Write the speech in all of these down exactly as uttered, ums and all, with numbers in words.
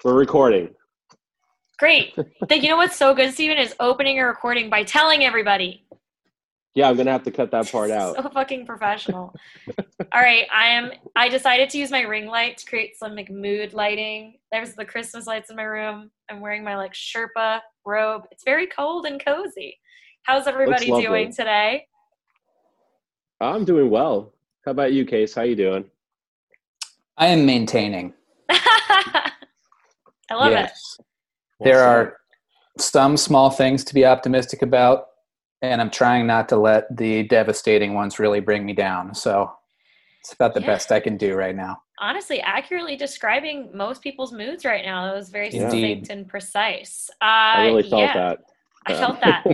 We're recording. Great. Then you know what's so good, Steven, is opening a recording by telling everybody. Yeah, I'm gonna have to cut that part out. So fucking professional. All right, I am. I decided to use my ring light to create some like mood lighting. There's the Christmas lights in my room. I'm wearing my like Sherpa robe. It's very cold and cozy. How's everybody doing today? I'm doing well. How about you, Case? How you doing? I am maintaining. I love yes. it. There are some small things to be optimistic about, and I'm trying not to let the devastating ones really bring me down. So it's about the Yeah. best I can do right now. Honestly, accurately describing most people's moods right now. That was very Indeed. succinct and precise. Uh, I really felt yeah, that. I felt that.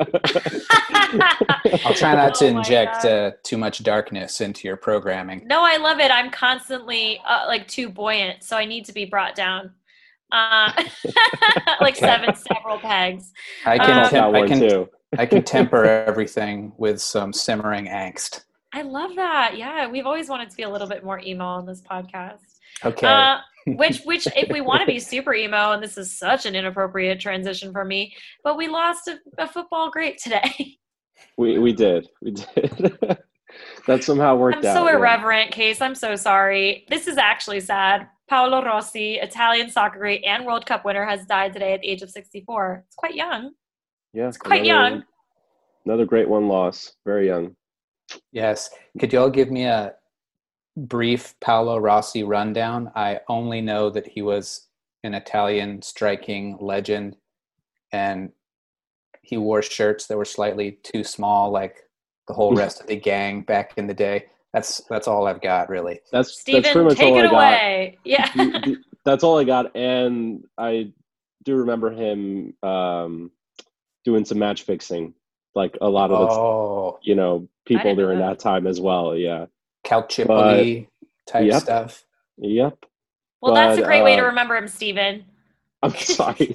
I'll try not to Oh my inject God. uh, too much darkness into your programming. No, I love it. I'm constantly uh, like too buoyant, so I need to be brought down. Uh, like Okay. seven several pegs. I I can, felt Um, temp- that I one can, too. I can temper everything with some simmering angst. I love that. Yeah, we've always wanted to be a little bit more emo on this podcast. Okay. Uh, which, which, if we want to be super emo, and this is such an inappropriate transition for me, but we lost a, a football great today. We we did. We did. That somehow worked I'm out. so yeah. irreverent, Case. I'm so sorry. This is actually sad. Paolo Rossi, Italian soccer great and World Cup winner, has died today at the age of sixty-four. It's quite young. Yeah, It's quite another, young. Another great one loss. Very young. Yes. Could you all give me a brief Paolo Rossi rundown? I only know that he was an Italian striking legend, and he wore shirts that were slightly too small, like the whole rest of the gang back in the day. That's that's all I've got, really. That's that's Steven, pretty much take all it I got. away. Yeah. The- the- that's all I got, and I do remember him um, doing some match fixing, like a lot of the Oh, you know people didn't know during that. that time as well. Yeah. Calcipoli type Yep. stuff. Yep. Well, that's a But, great way to uh, remember him, Steven. I'm sorry.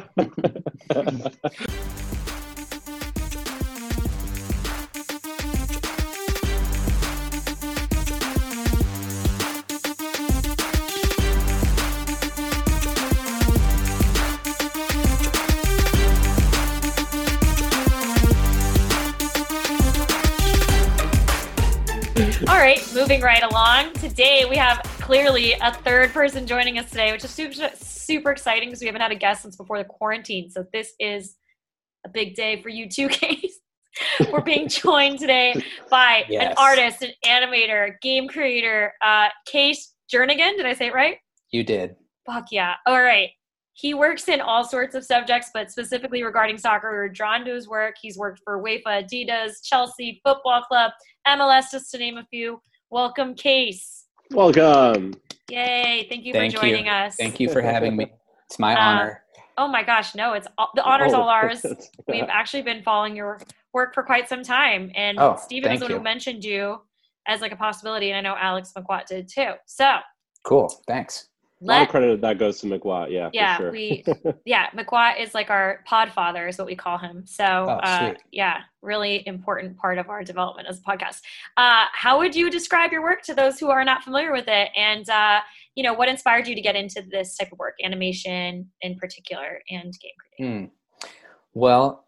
All right, moving right along. Today we have clearly a third person joining us today, which is super, super exciting because we haven't had a guest since before the quarantine. So this is a big day for you too, Case. We're being joined today by Yes. an artist, an animator, game creator, uh, Case Jernigan. Did I say it right? You did. Fuck yeah. All right. He works in all sorts of subjects, but specifically regarding soccer, we were drawn to his work. He's worked for UEFA, Adidas, Chelsea, Football Club, M L S, just to name a few. Welcome, Case. Welcome. Yay. Thank you Thank for joining you. us. Thank you for having me. It's my Uh, honor. Oh my gosh, no, it's all, the honor's Oh. all ours. We've actually been following your work for quite some time. And Oh, Steven was thank the one who you. mentioned you as like a possibility. And I know Alex McQuat did too. So Cool. Thanks. A lot of let credit that goes to McWatt, yeah, Yeah, for sure. we yeah, McQuat is like our pod father is what we call him. So Oh, uh, sweet. yeah, really important part of our development as a podcast. Uh, how would you describe your work to those who are not familiar with it? And uh, you know, what inspired you to get into this type of work, animation in particular, and game creating? Hmm. Well,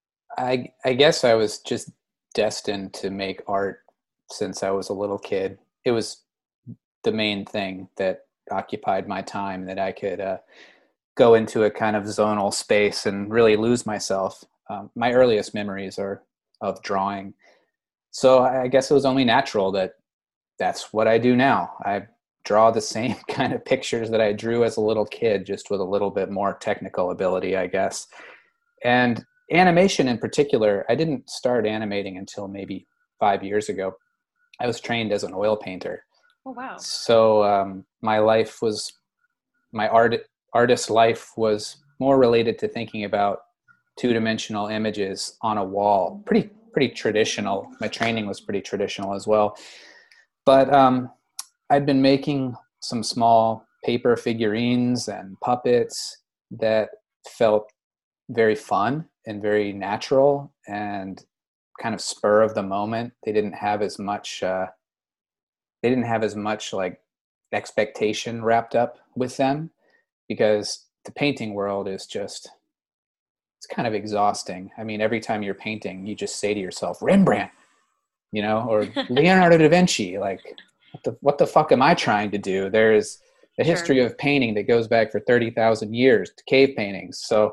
I I guess I was just destined to make art since I was a little kid. It was the main thing that occupied my time, that I could uh, go into a kind of zonal space and really lose myself. Um, my earliest memories are of drawing. So I guess it was only natural that that's what I do now. I draw the same kind of pictures that I drew as a little kid, just with a little bit more technical ability, I guess. And animation in particular, I didn't start animating until maybe five years ago. I was trained as an oil painter. Oh wow. So um, my life was, my art artist life was more related to thinking about two-dimensional images on a wall. Pretty pretty traditional. My training was pretty traditional as well. But um, I'd been making some small paper figurines and puppets that felt very fun and very natural and kind of spur of the moment. They didn't have as much uh, they didn't have as much like expectation wrapped up with them. because the painting world is just, it's kind of exhausting. I mean, every time you're painting, you just say to yourself, Rembrandt, you know, or Leonardo da Vinci, like, what the, what the fuck am I trying to do? There is a history Sure. of painting that goes back for thirty thousand years to cave paintings. So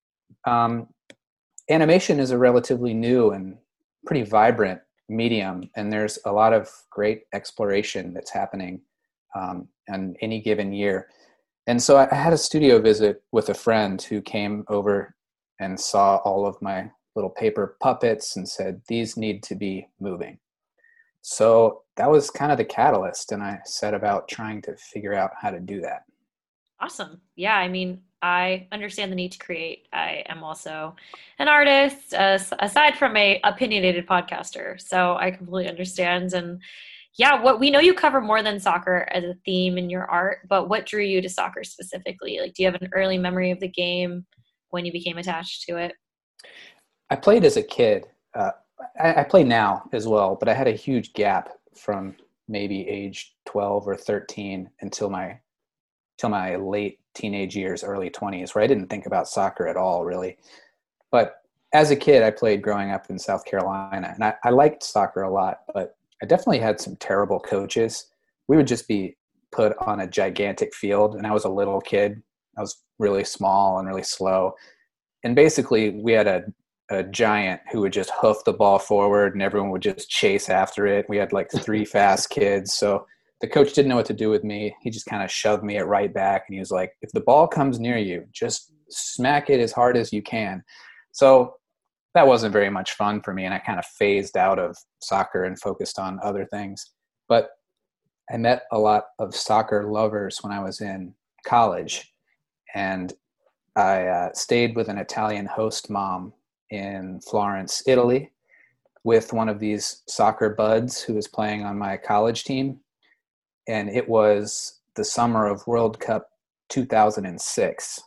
um, animation is a relatively new and pretty vibrant medium, and there's a lot of great exploration that's happening um, on any given year. And so I had a studio visit with a friend who came over and saw all of my little paper puppets and said, these need to be moving. So that was kind of the catalyst, and I set about trying to figure out how to do that. Awesome. Yeah, I mean, I understand the need to create. I am also an artist, uh, aside from a opinionated podcaster. So I completely understand. And yeah, what we know you cover more than soccer as a theme in your art, but what drew you to soccer specifically? Like, do you have an early memory of the game when you became attached to it? I played as a kid. Uh, I, I play now as well, but I had a huge gap from maybe age twelve or thirteen until my till my late teenage years, early twenties, where I didn't think about soccer at all, really. But as a kid, I played growing up in South Carolina, and I, I liked soccer a lot, but I definitely had some terrible coaches. We would just be put on a gigantic field, and I was a little kid. I was really small and really slow. And basically, we had a, a giant who would just hoof the ball forward, and everyone would just chase after it. We had like three fast kids, so the coach didn't know what to do with me. He just kind of shoved me at right back, and he was like, if the ball comes near you, just smack it as hard as you can. So that wasn't very much fun for me, and I kind of phased out of soccer and focused on other things. But I met a lot of soccer lovers when I was in college, and I uh, stayed with an Italian host mom in Florence, Italy, with one of these soccer buds who was playing on my college team. And it was the summer of World Cup two thousand six.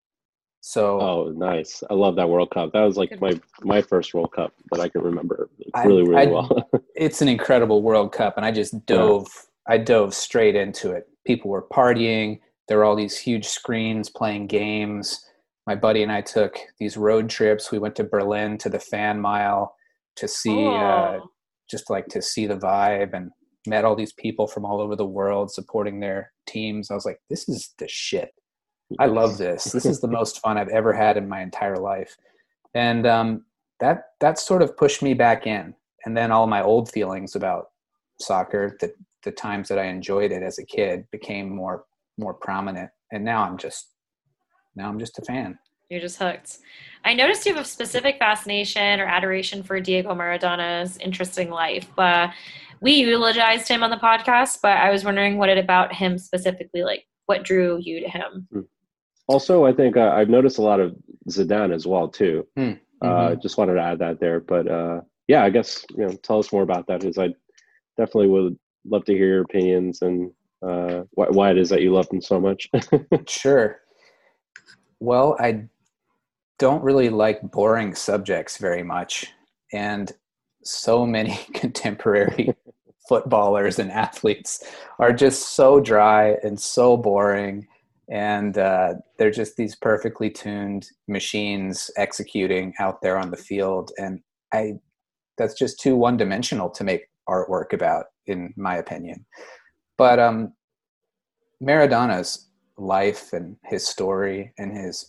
So, oh, nice! I love that World Cup. That was like my my first World Cup that I can remember I, really, really I, well. It's an incredible World Cup, and I just dove. Yeah. I dove straight into it. People were partying. There were all these huge screens playing games. My buddy and I took these road trips. We went to Berlin to the Fan Mile to see, Oh. uh, just like to see the vibe, and met all these people from all over the world supporting their teams. I was like, this is the shit. I love this. This is the most fun I've ever had in my entire life. And um, that that sort of pushed me back in. And then all my old feelings about soccer, the, the times that I enjoyed it as a kid, became more more prominent. And now I'm just now I'm just a fan. You're just hooked. I noticed you have a specific fascination or adoration for Diego Maradona's interesting life. Uh, we eulogized him on the podcast, but I was wondering what it about him specifically, like what drew you to him? Also, I think uh, I've noticed a lot of Zidane as well too. Mm-hmm. Uh, just wanted to add that there, but uh, yeah, I guess you know, tell us more about that, because I definitely would love to hear your opinions and uh, why, why it is that you love him so much. Sure. Well, I don't really like boring subjects very much, and so many contemporary footballers and athletes are just so dry and so boring, and uh, they're just these perfectly tuned machines executing out there on the field, and I that's just too one-dimensional to make artwork about, in my opinion. But um, Maradona's life and his story and his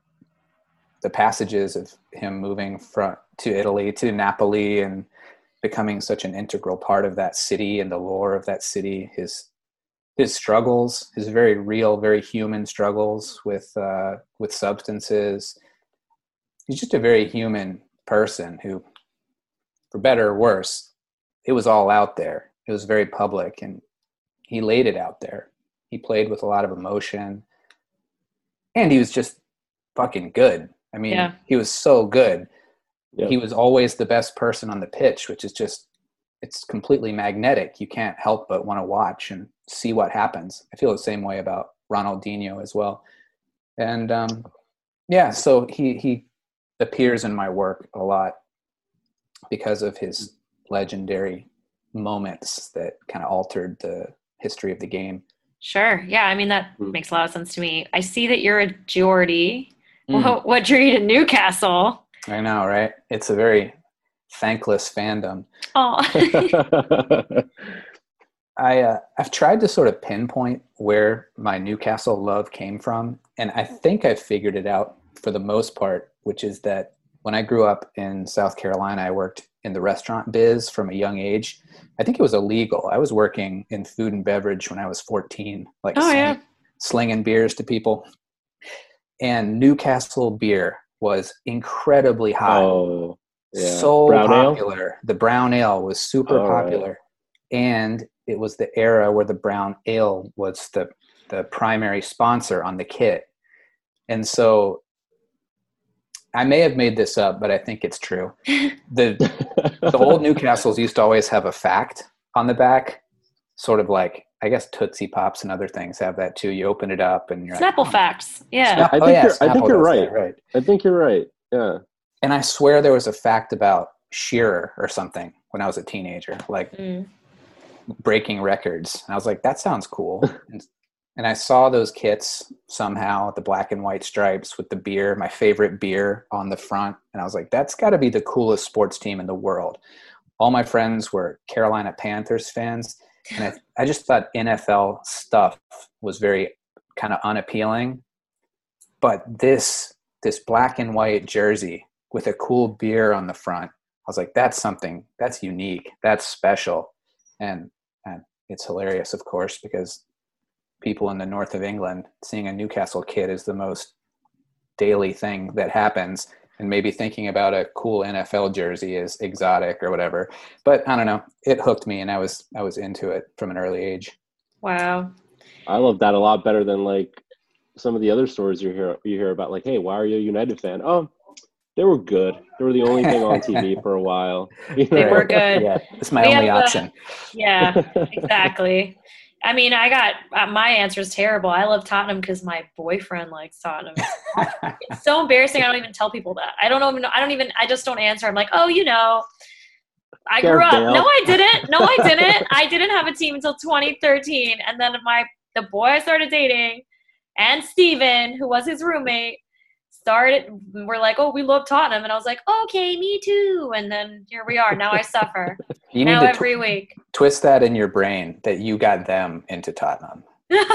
the passages of him moving from to Italy to Napoli and becoming such an integral part of that city and the lore of that city, his his struggles, his very real, very human struggles with uh, with substances. He's just a very human person who, for better or worse, it was all out there. It was very public, and he laid it out there. He played with a lot of emotion, and he was just fucking good. I mean, yeah. He was so good. Yep. He was always the best person on the pitch, which is just, it's completely magnetic. You can't help but want to watch and see what happens. I feel the same way about Ronaldinho as well. And um, yeah, so he, he appears in my work a lot because of his legendary moments that kind of altered the history of the game. Sure. Yeah. I mean, that Mm. makes a lot of sense to me. I see that you're a Geordie. Mm. What, what drew you to Newcastle? I know, right? It's a very thankless fandom. Oh, I uh, I've tried to sort of pinpoint where my Newcastle love came from, and I think I've figured it out for the most part, which is that when I grew up in South Carolina, I worked in the restaurant biz from a young age. I think it was illegal. I was working in food and beverage when I was fourteen, like oh sling, yeah. slinging beers to people. And Newcastle beer was incredibly hot. Oh, yeah. So Brown ale? popular. The brown ale was super All right. popular. And it was the era where the brown ale was the, the primary sponsor on the kit. And so I may have made this up, but I think it's true. The the old Newcastles used to always have a fact on the back, sort of like, I guess Tootsie Pops and other things have that too. You open it up and you're Snapple like, oh, facts. Yeah. Snap- I oh, think yeah, you're, I think Snapple you're does right. that, right. I think you're right. Yeah. And I swear there was a fact about Shearer or something when I was a teenager, like Mm. breaking records. And I was like, that sounds cool. and, and I saw those kits somehow, the black and white stripes with the beer, my favorite beer on the front. And I was like, that's got to be the coolest sports team in the world. All my friends were Carolina Panthers fans. And I, I just thought N F L stuff was very kind of unappealing. But this, this black and white jersey with a cool beer on the front, I was like, that's something, that's unique, that's special. And, and it's hilarious, of course, because people in the north of England seeing a Newcastle kid is the most daily thing that happens. And maybe thinking about a cool N F L jersey is exotic or whatever. But I don't know, it hooked me and I was, I was into it from an early age. Wow. I love that a lot better than like some of the other stories you hear you hear about, like, hey, why are you a United fan? Oh, they were good. They were the only thing on T V for a while. You They know? were good. Yeah, it's my We only have, uh, option. Yeah, exactly. I mean, I got uh, my answer is terrible. I love Tottenham because my boyfriend likes Tottenham. It's so embarrassing. I don't even tell people that. I don't even. I don't even. I just don't answer. I'm like, oh, you know, I grew Gareth up. Bale. No, I didn't. No, I didn't. I didn't have a team until twenty thirteen, and then my the boy I started dating, and Steven, who was his roommate, started. We're like, oh, we love Tottenham, and I was like, okay, me too. And then here we are. Now I suffer. You now need to every tw- week. twist that in your brain that you got them into Tottenham.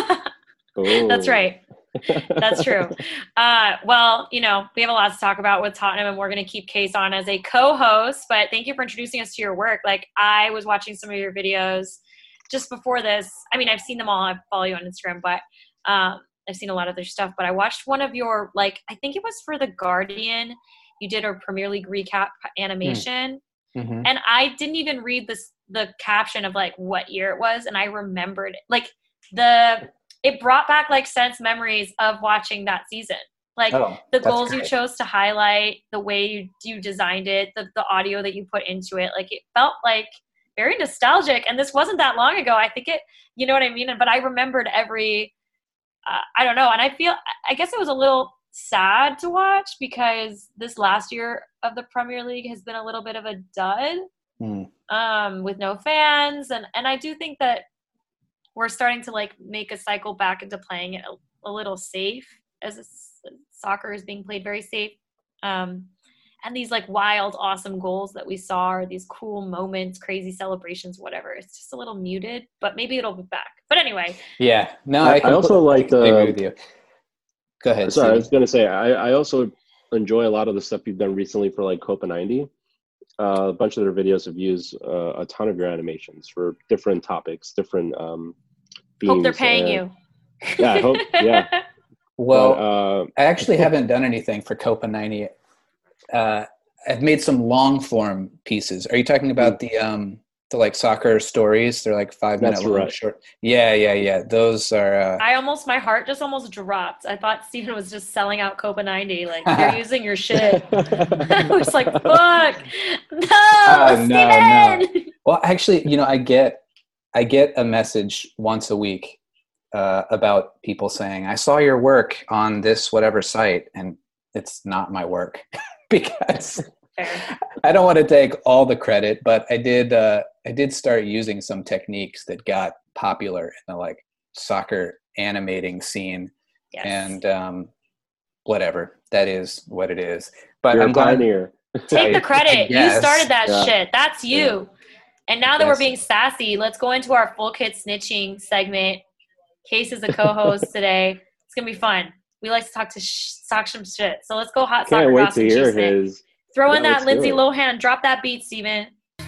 That's Ooh. right. That's true. Uh, well, you know, we have a lot to talk about with Tottenham, and we're going to keep Case on as a co-host, but thank you for introducing us to your work. Like, I was watching some of your videos just before this. I mean, I've seen them all. I follow you on Instagram, but um, I've seen a lot of their stuff. But I watched one of your, like, I think it was for The Guardian. You did a Premier League recap animation. Mm-hmm. And I didn't even read this the caption of like what year it was, and I remembered it. Like the it brought back like sense memories of watching that season. Like Oh, the that's goals you great. chose to highlight, the way you you designed it, the the audio that you put into it. Like it felt like very nostalgic. And this wasn't that long ago. I think it, you know what I mean? But I remembered every uh, I don't know. And I feel I guess it was a little sad to watch because this last year of the Premier League has been a little bit of a dud Mm. um, with no fans. And, and I do think that we're starting to like make a cycle back into playing it a, a little safe as a, soccer is being played very safe. Um, and these like wild, awesome goals that we saw or these cool moments, crazy celebrations, whatever. It's just a little muted, but maybe it'll be back. But anyway. Yeah. No, I, I, I also completely- like I completely the. agree with you. Go ahead. Sorry, I was Steven. going to say, I, I also enjoy a lot of the stuff you've done recently for like Copa ninety. Uh, a bunch of their videos have used uh, a ton of your animations for different topics, different um, themes. Hope they're paying and- you. Yeah, I hope. Yeah. Well, But, uh, I actually haven't done anything for Copa ninety. Uh, I've made some long form pieces. Are you talking about the um the like soccer stories? They're like five minute That's long right. short. Yeah, yeah, yeah. Those are. Uh, I almost, my heart just almost dropped. I thought Steven was just selling out Copa ninety. Like, they're using your shit. I was like, fuck. No, Uh, no, Steven! well, actually, you know, I get I get a message once a week uh, about people saying, "I saw your work on this whatever site," and it's not my work because. Fair. I don't want to take all the credit, but I did. Uh, I did start using some techniques that got popular in the like soccer animating scene. Yes. And um, whatever, that is what it is. But You're I'm a glad. pioneer. Take the I credit. You guess. started that Yeah. shit. That's you. Yeah. And now that we're Yes. being sassy, let's go into our full kit snitching segment. Case is a co-host today. It's gonna be fun. We like to talk to sh- talk some shit. So let's go hot soccer Can't wait gossip to hear Tuesday. his. Throw Yeah, in that let's do Lindsay it. Lohan. Drop that beat, Steven.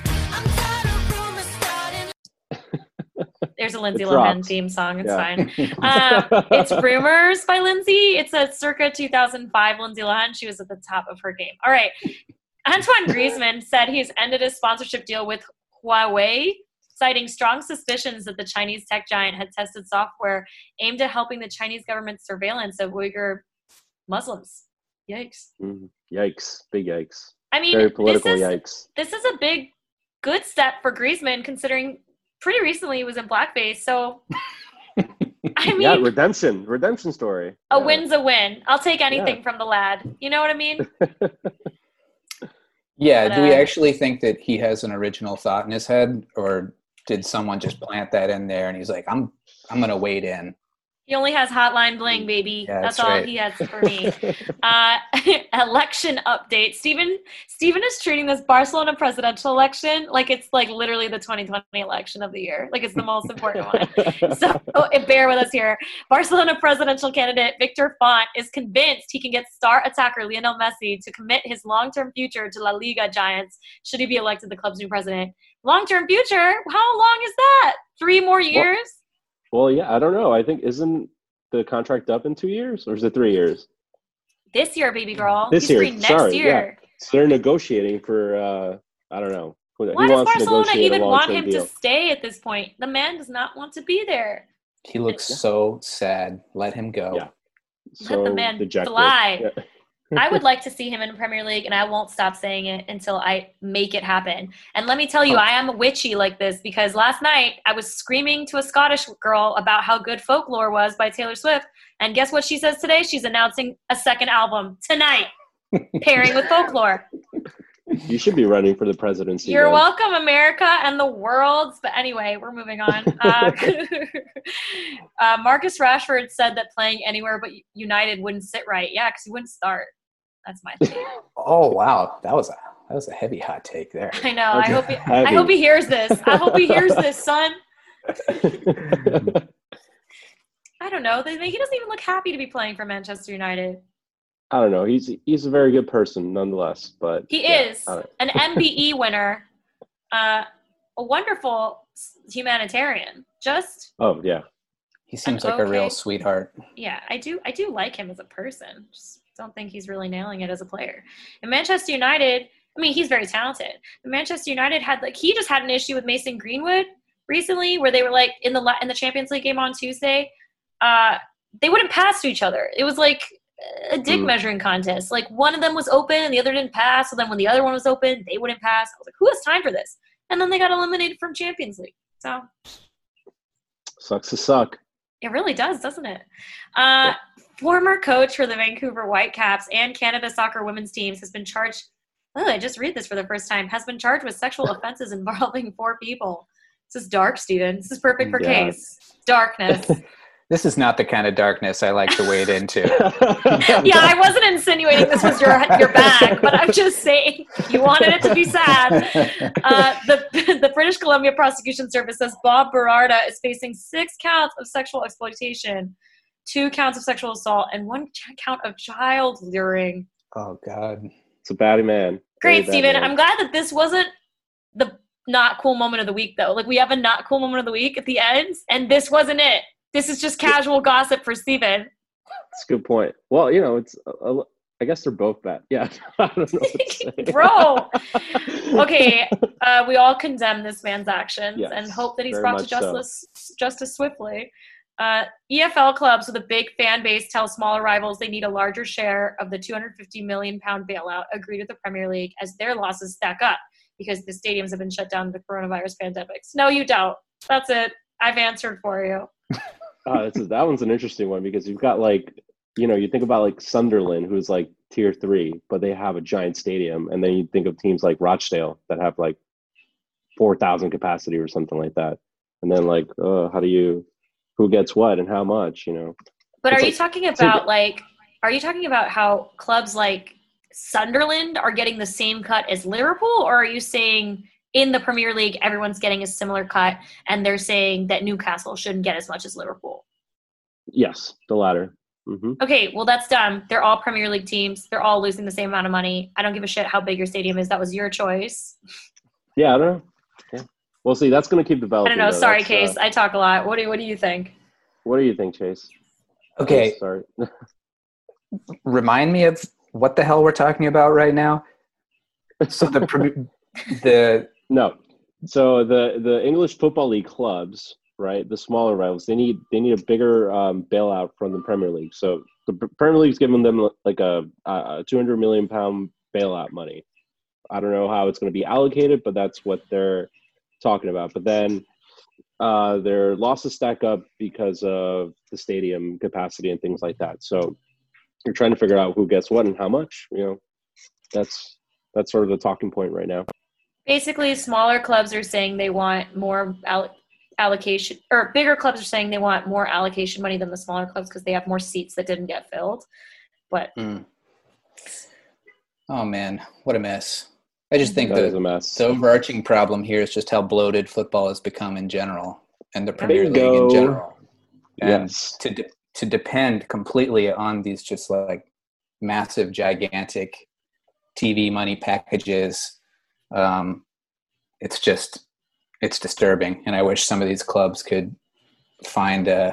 There's a Lindsay It Lohan drops. theme song. It's Yeah. fine. Um, it's Rumors by Lindsay. It's a circa two thousand five Lindsay Lohan. She was at the top of her game. All right. Antoine Griezmann said he's ended his sponsorship deal with Huawei, citing strong suspicions that the Chinese tech giant had tested software aimed at helping the Chinese government's surveillance of Uyghur Muslims. Yikes. Mm, yikes! Big yikes! I mean, Very this political is yikes. this is a big, good step for Griezmann, considering pretty recently he was in blackface. So, I mean, Yeah, redemption, redemption story. a Yeah. win's a win. I'll take anything Yeah. from the lad. You know what I mean? Yeah, But, do we uh, actually think that he has an original thought in his head, or did someone just plant that in there and he's like, I'm I'm gonna wade in? He only has hotline bling, baby. Yeah, that's that's all right. he has for me. uh, election update. Stephen Stephen is treating this Barcelona presidential election like it's like literally the twenty twenty election of the year. Like it's the most important one. So oh, bear with us here. Barcelona presidential candidate Victor Font is convinced he can get star attacker Lionel Messi to commit his long-term future to La Liga giants should he be elected the club's new president. Long-term future? How long is that? Three more years? Well, yeah, I don't know. I think isn't the contract up in two years, or is it three years? This year, baby girl. This He's year, free next sorry, year. So they're negotiating for. Uh, I don't know. He Why does wants to Barcelona negotiate even a want long-term him deal. to stay at this point? The man does not want to be there. He looks so sad. Let him go. Yeah. Let the So man dejected. fly. Yeah. I would like to see him in Premier League, and I won't stop saying it until I make it happen. And let me tell you, Oh. I am witchy like this because last night I was screaming to a Scottish girl about how good Folklore was by Taylor Swift. And guess what she says today? She's announcing a second album tonight, pairing with Folklore. You should be running for the presidency. You're then. welcome, America and the world. But anyway, we're moving on. Uh, uh, Marcus Rashford said that playing anywhere but United wouldn't sit right. Yeah, because he wouldn't start. That's my take. Oh wow, that was a that was a heavy hot take there. I know. I Okay. hope he, I Heavy. hope he hears this. I hope he hears this, son. I don't know. They, he doesn't even look happy to be playing for Manchester United. I don't know. He's he's a very good person, nonetheless. But He yeah, is I don't- an M B E winner, uh, a wonderful humanitarian. Just Oh yeah. He seems I'm like a real okay. sweetheart. yeah, I do. I do like him as a person. Just don't think he's really nailing it as a player. And Manchester United. I mean, he's very talented. But Manchester United had like he just had an issue with Mason Greenwood recently, where they were like in the in the Champions League game on Tuesday. Uh, they wouldn't pass to each other. It was like a dick Mm. measuring contest. Like one of them was open and the other didn't pass. So then when the other one was open, they wouldn't pass. I was like, who has time for this? And then they got eliminated from Champions League. So Sucks to suck. it really does, doesn't it? Uh, former coach for the Vancouver Whitecaps and Canada soccer women's teams has been charged. Oh, I just read this for the first time. Has been charged with sexual offenses involving four people. This is dark, Steven. This is perfect for Yeah. case. Darkness. This is not the kind of darkness I like to wade into. Yeah, I wasn't insinuating this was your your bag, but I'm just saying you wanted it to be sad. Uh, the the British Columbia Prosecution Service says Bob Berarda is facing six counts of sexual exploitation, two counts of sexual assault, and one ch- count of child luring. Oh God. It's a batty man. Great, Very bad Steven. man. I'm glad that this wasn't the not cool moment of the week, though. Like, we have a not cool moment of the week at the end, and this wasn't it. This is just casual gossip for Steven. That's a good point. Well, you know, it's. A, a, I guess they're both bad. Yeah. I don't know what to say. Bro. Okay, uh, we all condemn this man's actions Yes, and hope that he's very brought to much so. justice justice swiftly. Uh, E F L clubs with a big fan base tell smaller rivals they need a larger share of the two hundred fifty million pound bailout agreed with the Premier League as their losses stack up because the stadiums have been shut down with the coronavirus pandemics. No, you don't. That's it. I've answered for you. Uh, this is, that one's an interesting one because you've got like, you know, you think about like Sunderland, who's like tier three, but they have a giant stadium, and then you think of teams like Rochdale that have like four thousand capacity or something like that, and then like, uh, how do you, who gets what and how much, you know. But It's are you like- talking it's about like- like, are you talking about how clubs like Sunderland are getting the same cut as Liverpool, or are you saying in the Premier League everyone's getting a similar cut and they're saying that Newcastle shouldn't get as much as Liverpool? Yes, the latter. Mm-hmm. Okay, well that's dumb. They're all Premier League teams. They're all losing the same amount of money. I don't give a shit how big your stadium is. That was your choice. Yeah, I don't know. Yeah. Well, see, that's going to keep I developing. don't know. though. Sorry, That's, Case. uh, I talk a lot. What do What do you think? what do you think, Chase? Okay, Chase, sorry. remind me of what the hell we're talking about right now. So the pre- the No. So the the English Football League clubs, right, the smaller rivals, they need they need a bigger um, bailout from the Premier League. So the P- Premier League's giving them like a, a two hundred million pound bailout money. I don't know how it's going to be allocated, but that's what they're talking about. But then uh, their losses stack up because of the stadium capacity and things like that. So you're trying to figure out who gets what and how much. You know, that's that's sort of the talking point right now. Basically, smaller clubs are saying they want more alloc- allocation, or bigger clubs are saying they want more allocation money than the smaller clubs because they have more seats that didn't get filled. But mm. Oh man, what a mess! I just think That is a the, mess. the overarching problem here is just how bloated football has become in general, and the Premier League Bingo. in general. And Yes. to de- to depend completely on these just like massive, gigantic T V money packages, um, it's just it's disturbing. And I wish some of these clubs could find a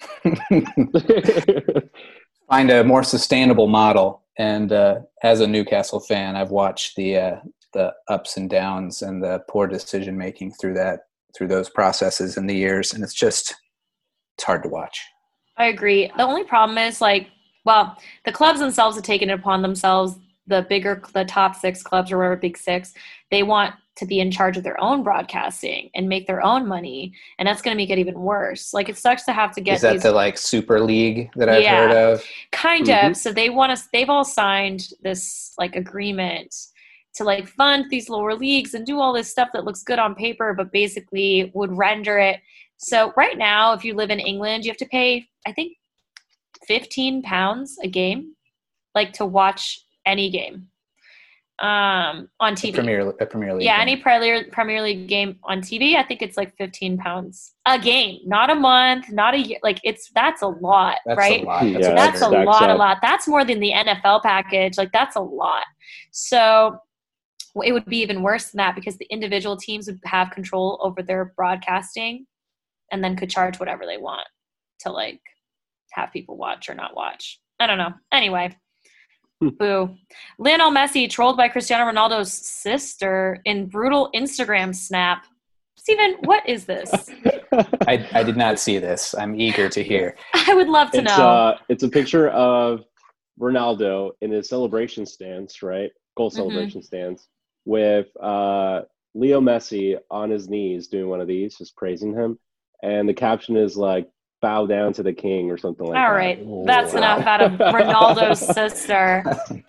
find a more sustainable model. And uh, as a Newcastle fan, I've watched the uh, the ups and downs and the poor decision making through that through those processes in the years, and it's just it's hard to watch. I agree. The only problem is like, well, the clubs themselves have taken it upon themselves. The bigger, the top six clubs or whatever, big six, they want to be in charge of their own broadcasting and make their own money, and that's going to make it even worse. Like it sucks to have to get Is that these, the like Super League that I've Yeah. heard of? kind Mhm. of. So they want us. They've all signed this like agreement to like fund these lower leagues and do all this stuff that looks good on paper, but basically would render it. So right now, if you live in England, you have to pay, I think, fifteen pounds a game, like to watch any game um, on T A V. Premier, a Premier League. Yeah, game. any Premier Premier League game on T V, I think it's like fifteen pounds a game, not a month, not a year. Like it's that's a lot, That's right? a lot. That's, Yeah, That's a stacks lot, a up. lot. That's more than the N F L package. Like that's a lot. So it would be even worse than that because the individual teams would have control over their broadcasting and then could charge whatever they want to like have people watch or not watch. I don't know. Anyway, boo. Lionel Messi trolled by Cristiano Ronaldo's sister in brutal Instagram snap. Steven, what is this? I, I did not see this. I'm eager to hear. I would love to it's know. uh it's a picture of Ronaldo in his celebration stance, right? Goal Mhm. celebration stance with uh Leo Messi on his knees doing one of these, just praising him. And the caption is like bow down to the king or something like All that. right. That's Wow. enough out of Ronaldo's sister.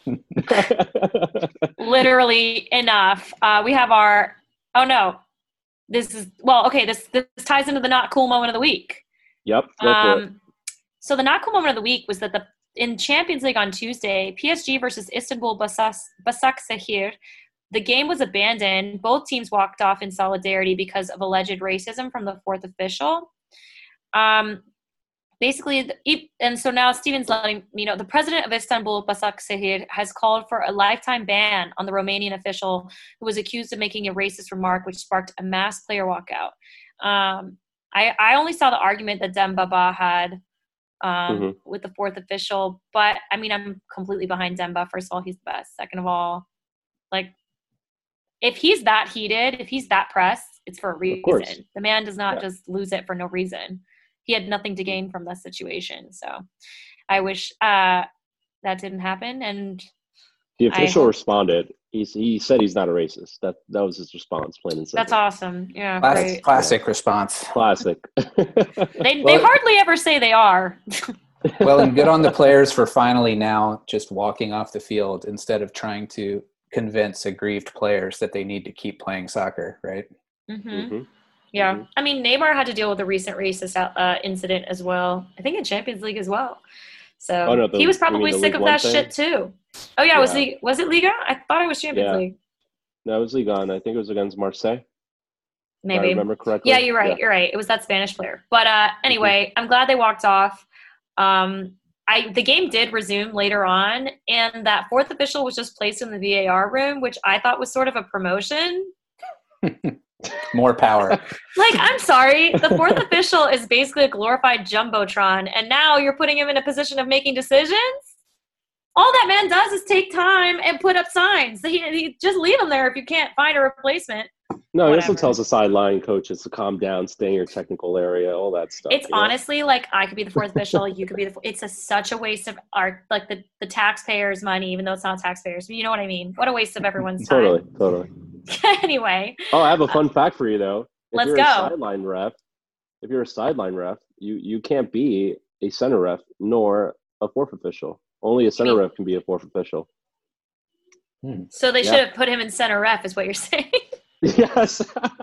Literally enough. Uh, we have our, oh no, this is, well, okay, this, this ties into the not cool moment of the week. Yep, go for it. Um, so the not cool moment of the week was that the in Champions League on Tuesday, P S G versus Istanbul Basas, Başakşehir, the game was abandoned. Both teams walked off in solidarity because of alleged racism from the fourth official. Um, basically, and so now Steven's letting me know the president of Istanbul Başakşehir has called for a lifetime ban on the Romanian official who was accused of making a racist remark, which sparked a mass player walkout. Um, I, I only saw the argument that Dembaba had um, Mhm. with the fourth official, but I mean, I'm completely behind Demba. First of all, he's the best. Second of all, like, if he's that heated, if he's that pressed, it's for a course. reason. The man does not Yeah. just lose it for no reason. He had nothing to gain from this situation. So I wish uh, that didn't happen. And The I official hope- responded. He's, he said he's not a racist. That that was his response, plain and simple. that's awesome. Yeah, Classic, great. classic response. Classic. They, they Well- hardly ever say they are. Well, and good on the players for finally now just walking off the field instead of trying to convince aggrieved players that they need to keep playing soccer, right? hmm Mhm. Yeah. Mm-hmm. I mean, Neymar had to deal with a recent racist uh, incident as well. I think in Champions League as well. So Oh, no, the, he was probably sick League of One that thing? shit too. Oh yeah, yeah. was he was it Liga? I thought it was Champions Yeah. League. No, it was Ligue one. I think it was against Marseille. Maybe. If I remember correctly. Yeah, you're right. Yeah. You're right. It was that Spanish player. But uh, anyway, mm-hmm. I'm glad they walked off. Um, I the game did resume later on, and that fourth official was just placed in the V A R room, which I thought was sort of a promotion. More power. Like, I'm sorry. The fourth official is basically a glorified Jumbotron, and now you're putting him in a position of making decisions? All that man does is take time and put up signs. He, he, just leave him there if you can't find a replacement. No, Whatever. He also tells the sideline coaches to calm down, stay in your technical area, all that stuff. It's honestly know? like I could be the fourth official, you could be the – it's a, such a waste of our – like the, the taxpayers' money, even though it's not taxpayers. You know what I mean? What a waste of everyone's time. Totally, totally. Anyway. Oh, I have a fun uh, fact for you, though. If let's you're go. A sideline ref, if you're a sideline ref, you, you can't be a center ref nor a fourth official. Only a center ref can be a fourth official. Hmm. So they yeah. should have put him in center ref is what you're saying. Yes.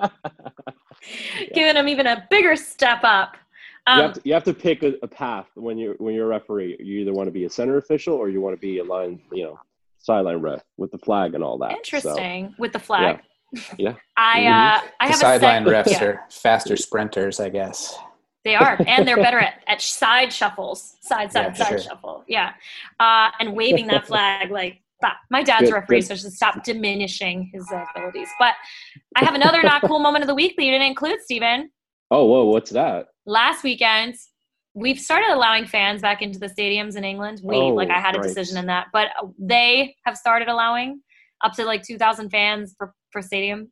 Giving him even a bigger step up. Um, you, have to, you have to pick a, a path when you're when you're a referee. You either want to be a center official or you want to be a line, you know, sideline ref with the flag and all that. Interesting. So, with the flag. Yeah. yeah. I mm-hmm. uh, I the have sideline a refs yeah. are faster sprinters, I guess. They are, and they're better at, at side shuffles, side, side, yeah, side sure. shuffle. Yeah. Uh, and waving that flag like, bah. My dad's good, a referee, good. so I should stop diminishing his uh, abilities. But I have another not cool moment of the week that you didn't include, Steven. Oh, whoa, what's that? Last weekend, we've started allowing fans back into the stadiums in England. We, oh, like I had a right. decision in that, but they have started allowing up to like two thousand fans per, per stadium.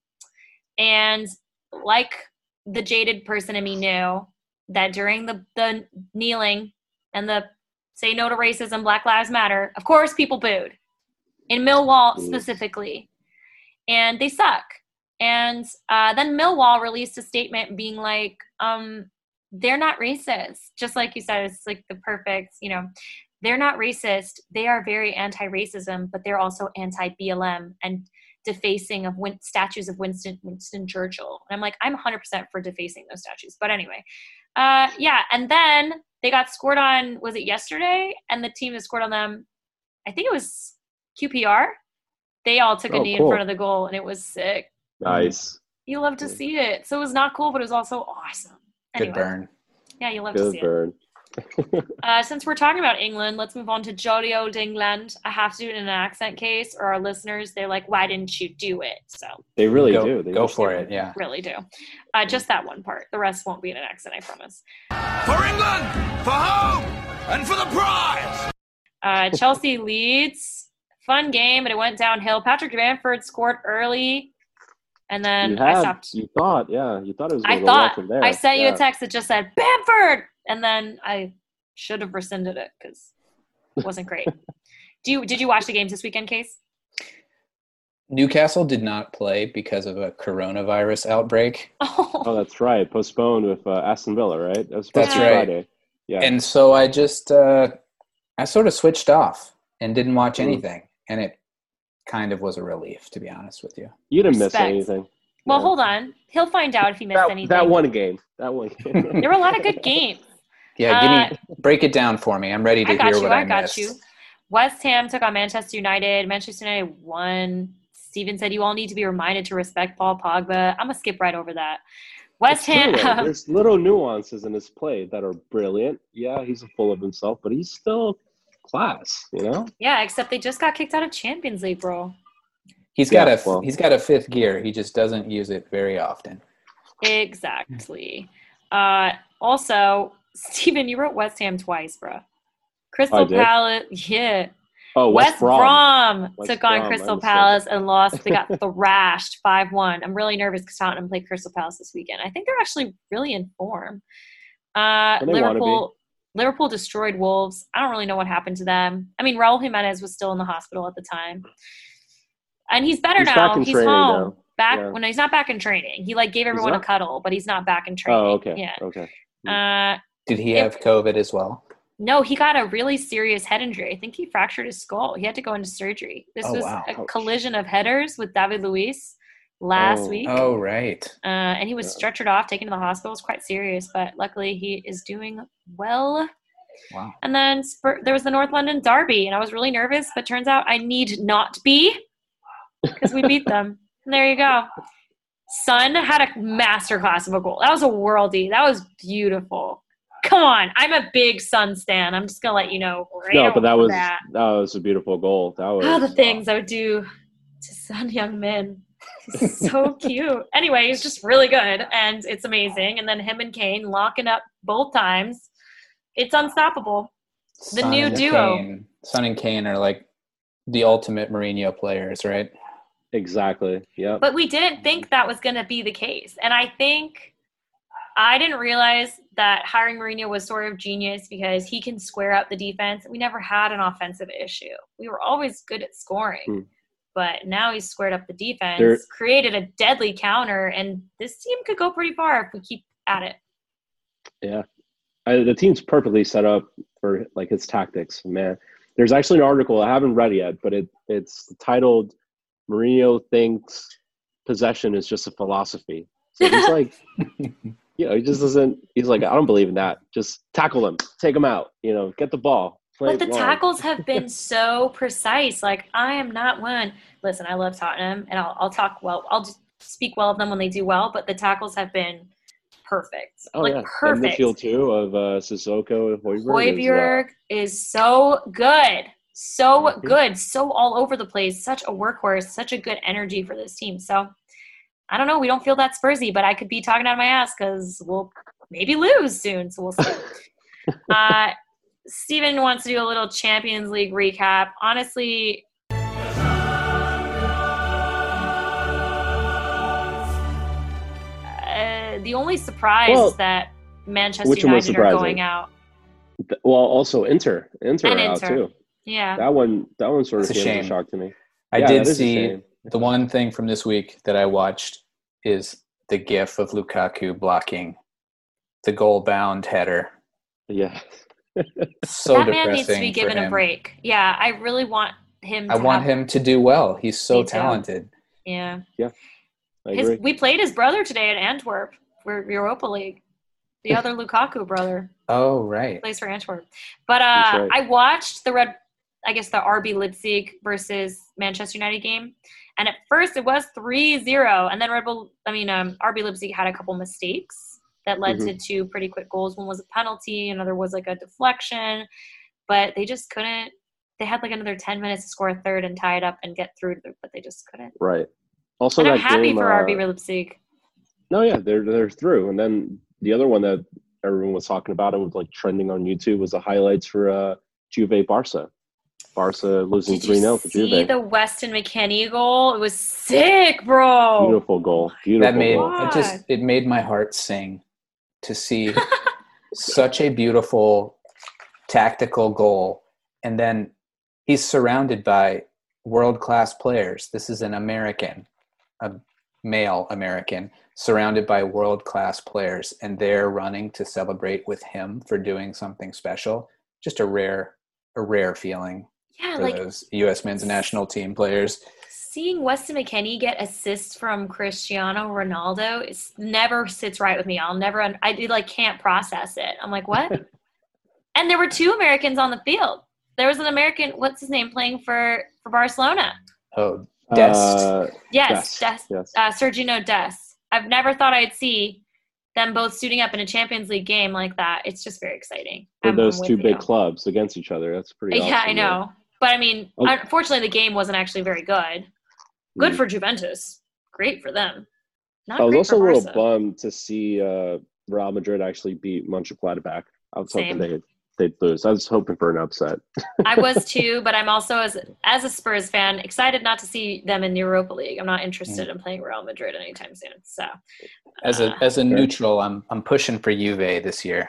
And like the jaded person in me knew that during the, the kneeling and the say no to racism, Black Lives Matter, of course people booed. In Millwall specifically. And they suck. And uh, then Millwall released a statement being like, um, they're not racist. Just like you said, it's like the perfect, you know, they're not racist. They are very anti-racism, but they're also anti-B L M and defacing of win- statues of Winston Winston Churchill. And I'm like, I'm one hundred percent for defacing those statues. But anyway, uh, yeah. And then they got scored on, was it yesterday? And the team that scored on them, I think it was Q P R. They all took a oh, knee cool. in front of the goal, and it was sick. Nice. You love to see it. So it was not cool, but it was also awesome. Anyway, Good burn. Yeah, you love Good to see burn. it. Uh, since we're talking about England, let's move on to jolly old England. I have to do it in an accent case, or our listeners, they're like, why didn't you do it? So they really go, do. They go just for do. it, yeah. Really do. Uh, just that one part. The rest won't be in an accent, I promise. For England! For home! And for the prize! Uh, Chelsea leads. Fun game, but it went downhill. Patrick Bamford scored early, and then You had, I stopped. You thought, yeah. You thought it was going I to go thought from there. I sent you yeah. a text that just said Bamford, and then I should have rescinded it because it wasn't great. Do you did you watch the games this weekend, Case? Newcastle did not play because of a coronavirus outbreak. Oh, Oh, that's right. Postponed with uh, Aston Villa, right? That was supposed That's to be right. Friday. Yeah. And so I just, uh, I sort of switched off and didn't watch Mm. anything. And it kind of was a relief, to be honest with you. you didn't Respect. miss anything. well, Yeah. hold on. He'll find out if he missed That, anything. that one game. That one game. There were a lot of good games. Yeah, give me, break it down for me. I'm ready to I got hear you. what I, I got missed. you. West Ham took on Manchester United. Manchester United won. Steven said you all need to be reminded to respect Paul Pogba. I'm gonna skip right over that. West It's true, Ham. though. There's little nuances in his play that are brilliant. Yeah, he's full of himself, but he's still class, you know? Yeah, except they just got kicked out of Champions League, bro. He's got Yeah, a well. he's got a fifth gear. He just doesn't use it very often. Exactly. Uh, also, Steven, you wrote West Ham twice, bro. I Crystal did? Palace, yeah. Oh, West, West, Brom. Brom West took on Brom, Crystal I understand. Palace and lost. They got thrashed five one. I'm really nervous because Tottenham played Crystal Palace this weekend. I think they're actually really in form. Uh, Well, they wanna Liverpool Liverpool destroyed Wolves. I don't really know what happened to them. I mean, Raul Jimenez was still in the hospital at the time. And he's better He's now. back in He's training home. now. Back Yeah. when he's not back in training. He like gave everyone a not? cuddle, but he's not back in training. Oh, okay. Yeah. Okay. Uh, Did he It- have COVID as well? no, he got a really serious head injury. I think he fractured his skull. He had to go into surgery. This Oh, was wow. a Ouch. collision of headers with David Luiz, last Oh. week. Oh, right. Uh, and he was Yeah. stretchered off, taken to the hospital. It was quite serious, but luckily he is doing well. Wow. And then Spur- there was the North London Derby, and I was really nervous, but turns out I need not be because we beat them. And there you go. Son had a masterclass of a goal. That was a worldie. That was beautiful. Come on. I'm a big Sun stan. I'm just going to let you know. Right No, but that was that. that was a beautiful goal. That was Oh, the things uh, I would do to Sun Heung-min. He's so cute. Anyway, he's just really good, and it's amazing. And then him and Kane locking up both times. It's unstoppable. The Son new and duo. Kane, Son and Kane are like the ultimate Mourinho players, right? exactly. Yeah. But we didn't think that was going to be the case. And I think I didn't realize that hiring Mourinho was sort of genius because he can square up the defense. We never had an offensive issue. We were always good at scoring. Hmm. But now he's squared up the defense, There- created a deadly counter, and this team could go pretty far if we keep at it. Yeah. I, the team's perfectly set up for like his tactics, man. There's actually an article I haven't read yet, but it it's titled "Mourinho thinks possession is just a philosophy." So he's like, you know, he just doesn't. He's like, I don't believe in that. Just tackle them, take them out. You know, get the ball. Play But the it long. tackles have been so precise. Like, I am not one. Listen, I love Tottenham, and I'll, I'll talk well. I'll just speak well of them when they do well, but the tackles have been perfect. Oh like, yeah, perfect. That midfield too of uh, Sissoko and Højbjerg. is, uh, Højbjerg is so good. So Mhm. good. So all over the place. Such a workhorse. Such a good energy for this team. So, I don't know. We don't feel that Spursy, but I could be talking out of my ass because we'll maybe lose soon. So, we'll see. uh, Steven wants to do a little Champions League recap. Honestly, uh, the only surprise Well, is that Manchester which one was United are surprising? going out. Th- Well, also Inter, Inter And are out Inter. too. Yeah. That one, that one sort That's of a came as a shame. shock to me. I Yeah, did that is a see shame. the one thing from this week that I watched is the gif of Lukaku blocking the goal-bound header. Yeah, So that depressing man needs to be for given him. a break. Yeah, I really want him to I want have, him to do well. He's so Me too. talented. Yeah. I His, agree. we played his brother today at Antwerp for Europa League. The other Lukaku brother Oh, right. plays for Antwerp. But uh, That's right. I watched the Red, I guess the R B Leipzig versus Manchester United game. And at first it was three zero. And then Red Bull, I mean, um, R B Leipzig had a couple mistakes that led Mhm. to two pretty quick goals. One was a penalty, another was like a deflection. But they just couldn't. They had like another ten minutes to score a third and tie it up and get through, but they just couldn't. Right. Also, And I'm that happy game, for uh, R B Leipzig. No, yeah, they're they're through. And then the other one that everyone was talking about and was like trending on YouTube was the highlights for uh, Juve Barca. Barca losing Did three you nil to see Juve. the Weston McKennie goal? It was sick, bro. Beautiful goal. Beautiful That made goal. God. it just it made my heart sing to see such a beautiful tactical goal, and then he's surrounded by world-class players. This is an American, a male American, surrounded by world-class players, and they're running to celebrate with him for doing something special. Just a rare, a rare feeling Yeah, for like those U S men's national team players. seeing Weston McKennie get assists from Cristiano Ronaldo is never sits right with me. I'll never, un- I like can't process it. I'm like, what? And there were two Americans on the field. There was an American, what's his name, playing for for Barcelona. Oh, Dest. Uh, Yes, Dest, Des, yes. Uh, Sergio Dest. I've never thought I'd see them both suiting up in a Champions League game like that. It's just very exciting. for I'm- those I'm two with big you. clubs against each other. That's pretty Yeah, awesome. I know. But I mean, Oh. unfortunately, the game wasn't actually very good. Good Mm. for Juventus. Great for them. Not I was great also a for little Barca. bummed to see uh, Real Madrid actually beat Mönchengladbach. I was Same. hoping they they'd lose. I was hoping for an upset. I was too, but I'm also as as a Spurs fan excited not to see them in the Europa League. I'm not interested in playing Real Madrid anytime soon. So, As a uh, as a neutral, I'm I'm pushing for Juve this year.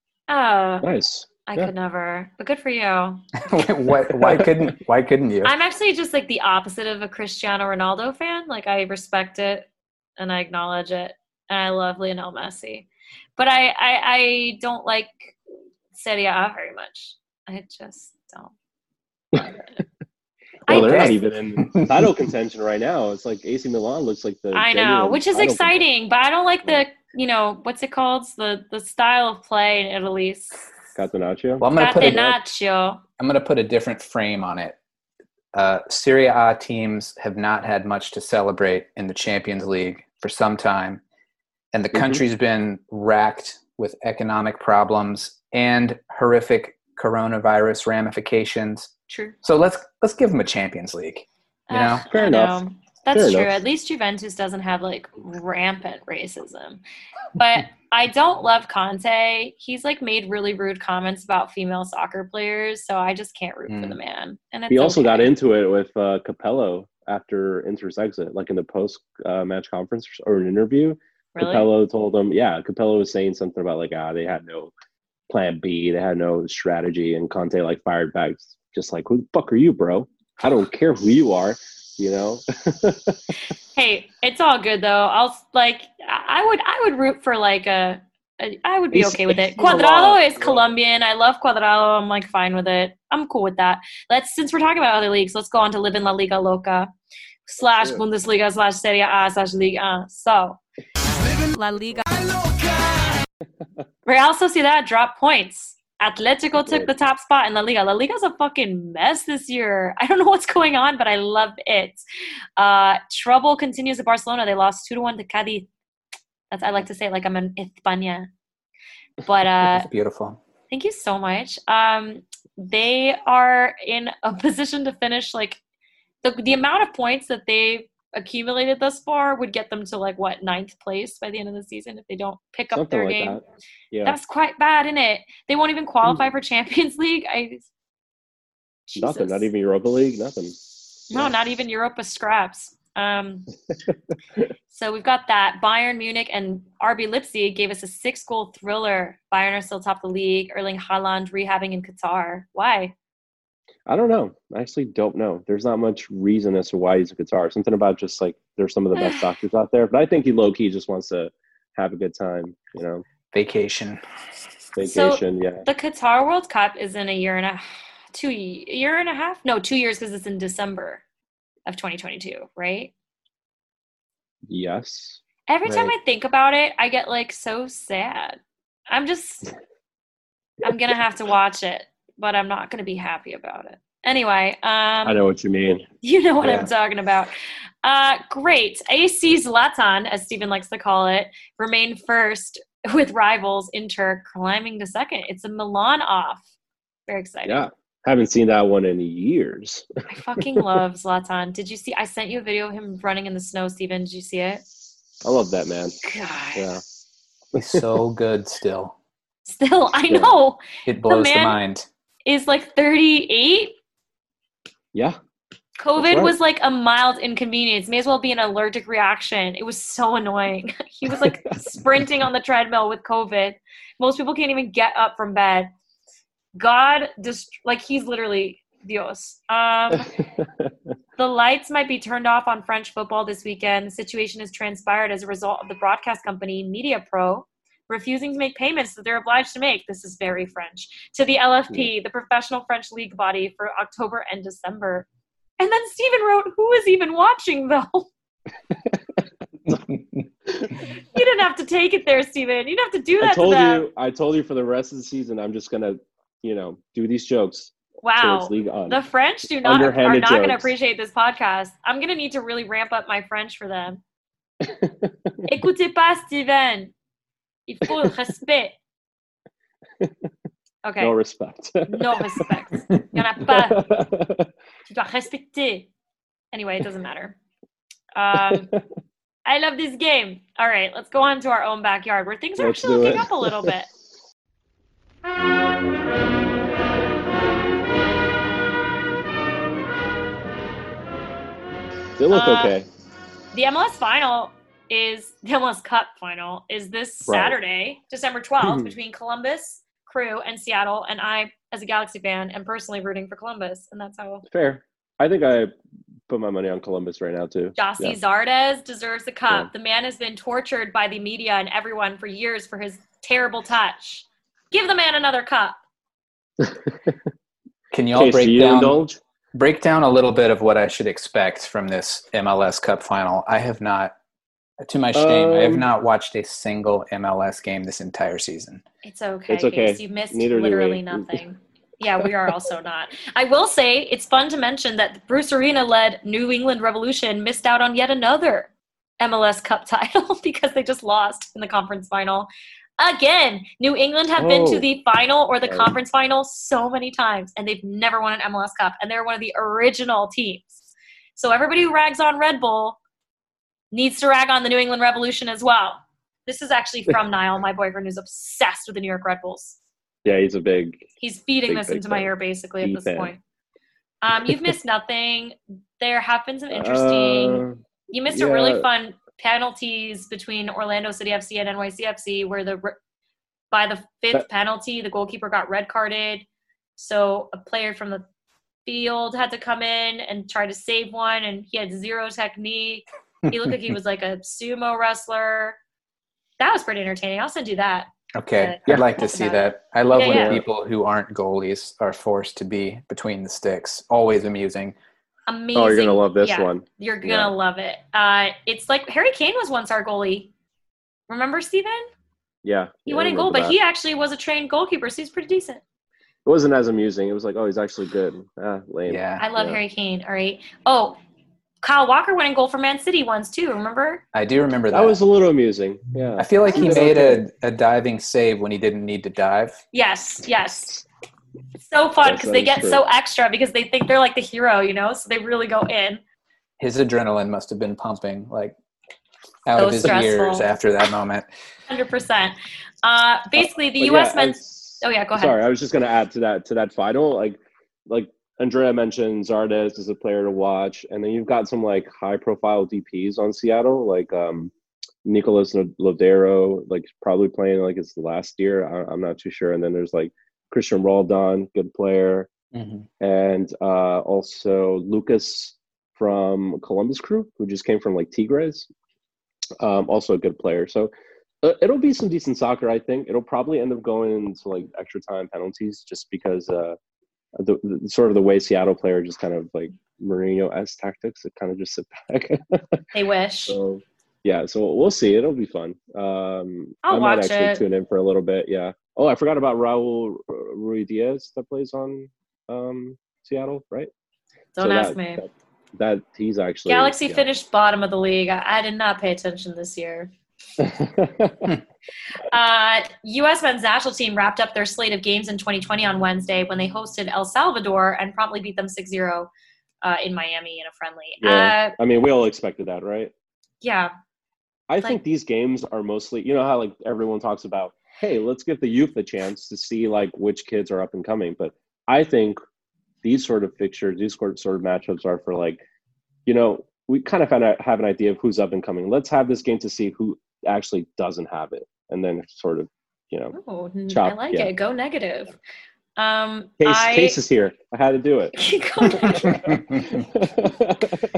oh, Nice. I Yeah. could never. But good for you. why, why couldn't why couldn't you? I'm actually just like the opposite of a Cristiano Ronaldo fan. Like I respect it and I acknowledge it, and I love Lionel Messi, but I I, I don't like Serie A very much. I just don't. Well, they're Okay. not even in title contention right now. It's like A C Milan looks like the I know, genuine which is title exciting, but I don't like the, Right. you know, what's it called? The the style of play in Italy. contender. Catenaccio. Well, I'm gonna put a, Catenaccio. I'm gonna put a different frame on it. Uh, Serie A teams have not had much to celebrate in the Champions League for some time, and the Mhm. country's been racked with economic problems and horrific coronavirus ramifications. True. So let's let's give them a Champions League. You know, Ugh, Fair I enough. know. That's Fair true. enough. At least Juventus doesn't have like rampant racism. But I don't love Conte. He's like made really rude comments about female soccer players, so I just can't root for Mm. the man. And it's He also okay. got into it with uh, Capello after Inter's exit, like in the post uh, match conference or an interview. Really? Capello told him, yeah, Capello was saying something about like, ah, they had no plan B, they had no strategy, and Conte like fired back, just like, who the fuck are you, bro? I don't care who you are, you know. Hey, it's all good though. I'll like I would I would root for like a, a I would be He's- okay with it. he's a lot, Cuadrado is you know? Colombian. I love Cuadrado. I'm like fine with it. I'm cool with that. Let's since we're talking about other leagues, let's go on to live in La Liga Loca slash Sure. Bundesliga slash Serie A slash Liga. A. So La Liga. Real Sociedad dropped points. Atletico took the top spot in La Liga. La Liga's a fucking mess this year. I don't know what's going on, but I love it. Uh, trouble continues at Barcelona. They lost two to one to Cadiz. That's I like to say it like I'm in España. But uh, it's beautiful. thank you so much. Um, they are in a position to finish like the the amount of points that they accumulated thus far would get them to like what ninth place by the end of the season if they don't pick up Something their like game. that. Yeah. That's quite bad, isn't it? They won't even qualify for Champions League. I Jesus. Nothing, not even Europa League, nothing. No, Yeah. not even Europa scraps. Um, so we've got that. Bayern Munich and R B Leipzig gave us a six-goal thriller. Bayern are still top of the league. Erling Haaland rehabbing in Qatar. Why? I don't know. I actually don't know. There's not much reason as to why he's a guitar. Something about just like there's some of the best doctors out there. But I think he low key just wants to have a good time, you know. Vacation. Vacation, yeah. The Qatar World Cup is in a year and a two a year and a half? No, two years because it's in December of twenty twenty-two, right? Yes. Every time Right. I think about it, I get like so sad. I'm just, I'm gonna have to watch it, but I'm not gonna be happy about it. Anyway, um, I know what you mean. you know what Yeah. I'm talking about. Uh, great. A C Zlatan, as Steven likes to call it, remained first with rivals Inter climbing to second. It's a Milan off. Very exciting. Yeah. Haven't seen that one in years. I fucking love Zlatan. Did you see? I sent you a video of him running in the snow, Steven. Did you see it? I love that man. God. Yeah. He's so good still. Still, I Still. know. It blows the, man- mind. Is like thirty-eight. Yeah. COVID That's right. was like a mild inconvenience. May as well be an allergic reaction. It was so annoying. He was like sprinting on the treadmill with COVID. Most people can't even get up from bed. God, just like he's literally Dios. Um, the lights might be turned off on French football this weekend. The situation has transpired as a result of the broadcast company MediaPro refusing to make payments that they're obliged to make. This is very French. To the L F P, the professional French league body, for October and December. And then Steven wrote, who is even watching though? You didn't have to take it there, Steven. You didn't have to do I that to told them. you I told you for the rest of the season I'm just gonna, you know, do these jokes. till Wow. it's league on. The French do not are Underhanded not going to jokes. appreciate this podcast. I'm going to need to really ramp up my French for them. Écoutez pas, Steven. Il faut le respect. Okay. No respect. No respect. Il y en a pas. Tu dois respecter. Anyway, it doesn't matter. Um, I love this game. All right, let's go on to our own backyard where things are Let's actually do looking it. up a little bit. They look Uh, okay. The M L S final is the M L S Cup final is this Right. Saturday, December twelfth, between Columbus Crew and Seattle. And I, as a Galaxy fan, am personally rooting for Columbus, and that's how Fair. I think I put my money on Columbus right now too. Jossie Yeah. Zardes deserves the cup. Yeah. The man has been tortured by the media and everyone for years for his terrible touch. Give the man another cup. Can you all Casey, break you down? indulge? break down a little bit of what I should expect from this M L S Cup final. I have not, to my shame, I have Um, not watched a single M L S game this entire season. It's okay. It's okay. Case. You missed Neither do literally we. nothing. Yeah, we are also not. I will say it's fun to mention that the Bruce Arena-led New England Revolution missed out on yet another M L S Cup title because they just lost in the conference final. Again, New England have been to Oh. the final or the Sorry. conference final so many times, and they've never won an M L S Cup, and they're one of the original teams. So everybody who rags on Red Bull needs to rag on the New England Revolution as well. This is actually from Niall, my boyfriend, who's obsessed with the New York Red Bulls. Yeah, he's a big. He's feeding Big, this big into my fan. ear, basically, at Big this fan. point. Um, you've missed nothing. There have been some interesting. Uh, you missed a really yeah. fun penalties between Orlando City F C and N Y C F C, where the by the fifth That- penalty, the goalkeeper got red carded. So a player from the field had to come in and try to save one, and he had zero technique. He looked like he was like a sumo wrestler. That was pretty entertaining. I'll send you that. Okay, Yeah. I'd like to That's see about that. I love Yeah, when yeah. people who aren't goalies are forced to be between the sticks. Always amusing. Amazing. Oh, you're gonna love this Yeah. one. You're gonna Yeah. love it. Uh, it's like Harry Kane was once our goalie. Remember, Steven? Yeah, He yeah, won I in goal, remember but that. he actually was a trained goalkeeper, so he's pretty decent. It wasn't as amusing. It was like, oh, he's actually good. Ah, lame. Yeah, I love Yeah. Harry Kane. All right. Oh, Kyle Walker went in goal for Man City once too. Remember? I do remember that. That was a little amusing. Yeah. I feel like he He did made okay. a, a diving save when he didn't need to dive. Yes. Yes. It's so fun Yes, because that they is get true. so extra because they think they're like the hero, you know. So they really go in. His adrenaline must have been pumping like out So of his stressful. ears after that moment. Hundred percent. Uh, basically, the But U S yeah, men's. it's- Oh yeah, go ahead. Sorry, I was just gonna add to that to that final. Like, like Andrea mentioned, Zardes is a player to watch, and then you've got some like high-profile D Ps on Seattle, like um, Nicolas Lodero, like probably playing like it's the last year. I, I'm not too sure. And then there's like Christian Roldan, good player, Mhm. and uh, also Lucas from Columbus Crew, who just came from like Tigres, um, also a good player. So uh, it'll be some decent soccer, I think. It'll probably end up going into like extra time penalties, just because uh, the, the sort of the way Seattle player just kind of like Mourinho-esque tactics. It kind of just sit back. They wish. So yeah, so we'll see. It'll be fun. Um, I'll I might watch actually it. tune in for a little bit. Yeah. Oh, I forgot about Raul Rui Diaz that plays on um, Seattle, right? Don't So ask that- me. That, that he's actually Galaxy yeah. finished bottom of the league. I, I did not pay attention this year. Uh, U S men's national team wrapped up their slate of games in twenty twenty on Wednesday when they hosted El Salvador and promptly beat them six zero uh, in Miami in a friendly. Yeah. Uh, I mean, we all expected that, right? yeah. I Like- think these games are mostly, you know how like everyone talks about, hey, let's give the youth a chance to see like which kids are up and coming. But I think these sort of fixtures, these sort sort of matchups are for like, you know, we kind of have an idea of who's up and coming. Let's have this game to see who actually doesn't have it, and then sort of, you know, Oh, n- I Chop, like yeah. it. Go negative. Um, case I, case is here. I had to do it. Go negative.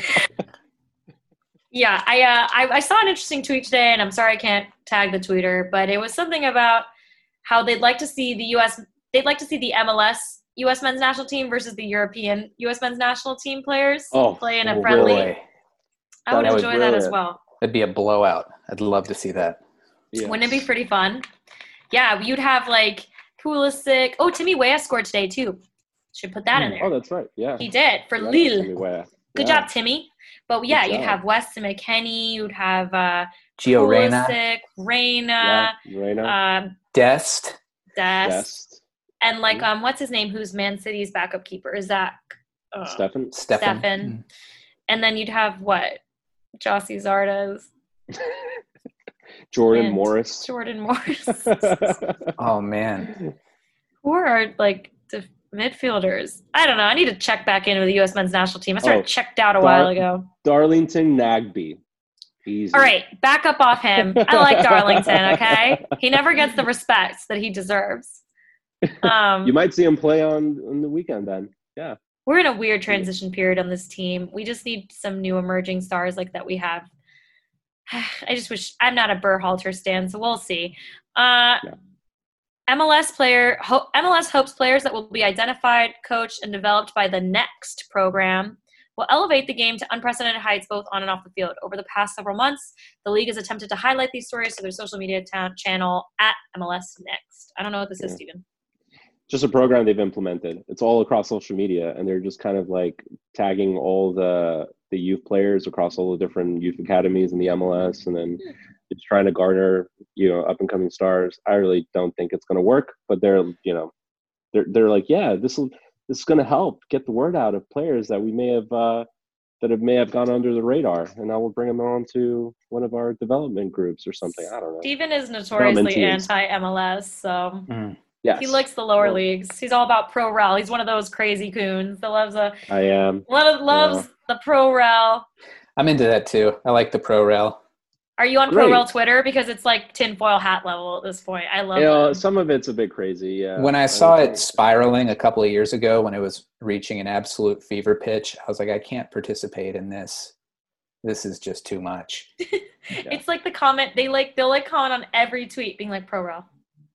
Yeah, I, uh, I I saw an interesting tweet today, and I'm sorry I can't tag the tweeter, but it was something about how they'd like to see the U S they'd like to see the M L S U S men's national team versus the European U S men's national team players Oh, play in a Oh, friendly. boy. I would that was enjoy that as brilliant. well. That'd be a blowout. I'd love to see that. Yes. Wouldn't it be pretty fun? Yeah, you'd have like Pulisic. Oh, Timmy Weah scored today too. Should put that in there. Oh, that's right. Yeah. He did for Yeah, Lille. Timmy Weah. Good Yeah. job, Timmy. But yeah, Good you'd job. have Weston McKennie. You'd have uh, Gio Reyna, Pulisic, Reyna, Yeah, Reyna, um, Dest. Dest, Best, and like um, what's his name? Who's Man City's backup keeper? Zach. Uh, Stefan. Stefan. Stefan. And then you'd have what? Jossie Zardes, Jordan and Morris. Jordan Morris. Oh man. Who are like the midfielders? I don't know. I need to check back in with the U S men's national team. I started Oh, checked out a Dar- while ago. Darlington Nagby. Easy. All right, back up off him. I like Darlington, okay? He never gets the respect that he deserves. Um, You might see him play on, on the weekend then. Yeah. we're in a weird transition period on this team. We just need some new emerging stars like that we have. I just wish – I'm not a Berhalter stan, so we'll see. Uh, Yeah. M L S player ho- M L S hopes players that will be identified, coached, and developed by the NEXT program will elevate the game to unprecedented heights both on and off the field. Over the past several months, the league has attempted to highlight these stories to their social media ta- channel at M L S Next. I don't know what this Yeah. is, Steven. Just a program they've implemented. It's all across social media, and they're just kind of like tagging all the the youth players across all the different youth academies in the M L S, and then it's trying to garner, you know, up and coming stars. I really don't think it's going to work, but they're, you know, they're they're like, yeah, this will this is going to help get the word out of players that we may have uh, that have may have gone under the radar, and now we'll bring them on to one of our development groups or something. I don't know. Steven is notoriously anti-M L S, so Mm. Yes, he likes the lower Well, leagues. He's all about pro rel. He's one of those crazy coons that loves a I am. loves, loves the pro rel. I'm into that too. I like the pro rel. Are you on Great. pro rel Twitter? Because it's like tinfoil hat level at this point. I love You know, them. some of it's a bit crazy. Yeah. When I saw think- it spiraling a couple of years ago, when it was reaching an absolute fever pitch, I was like, I can't participate in this. This is just too much. It's like the comment they like. They'll like comment on every tweet, being like pro rel.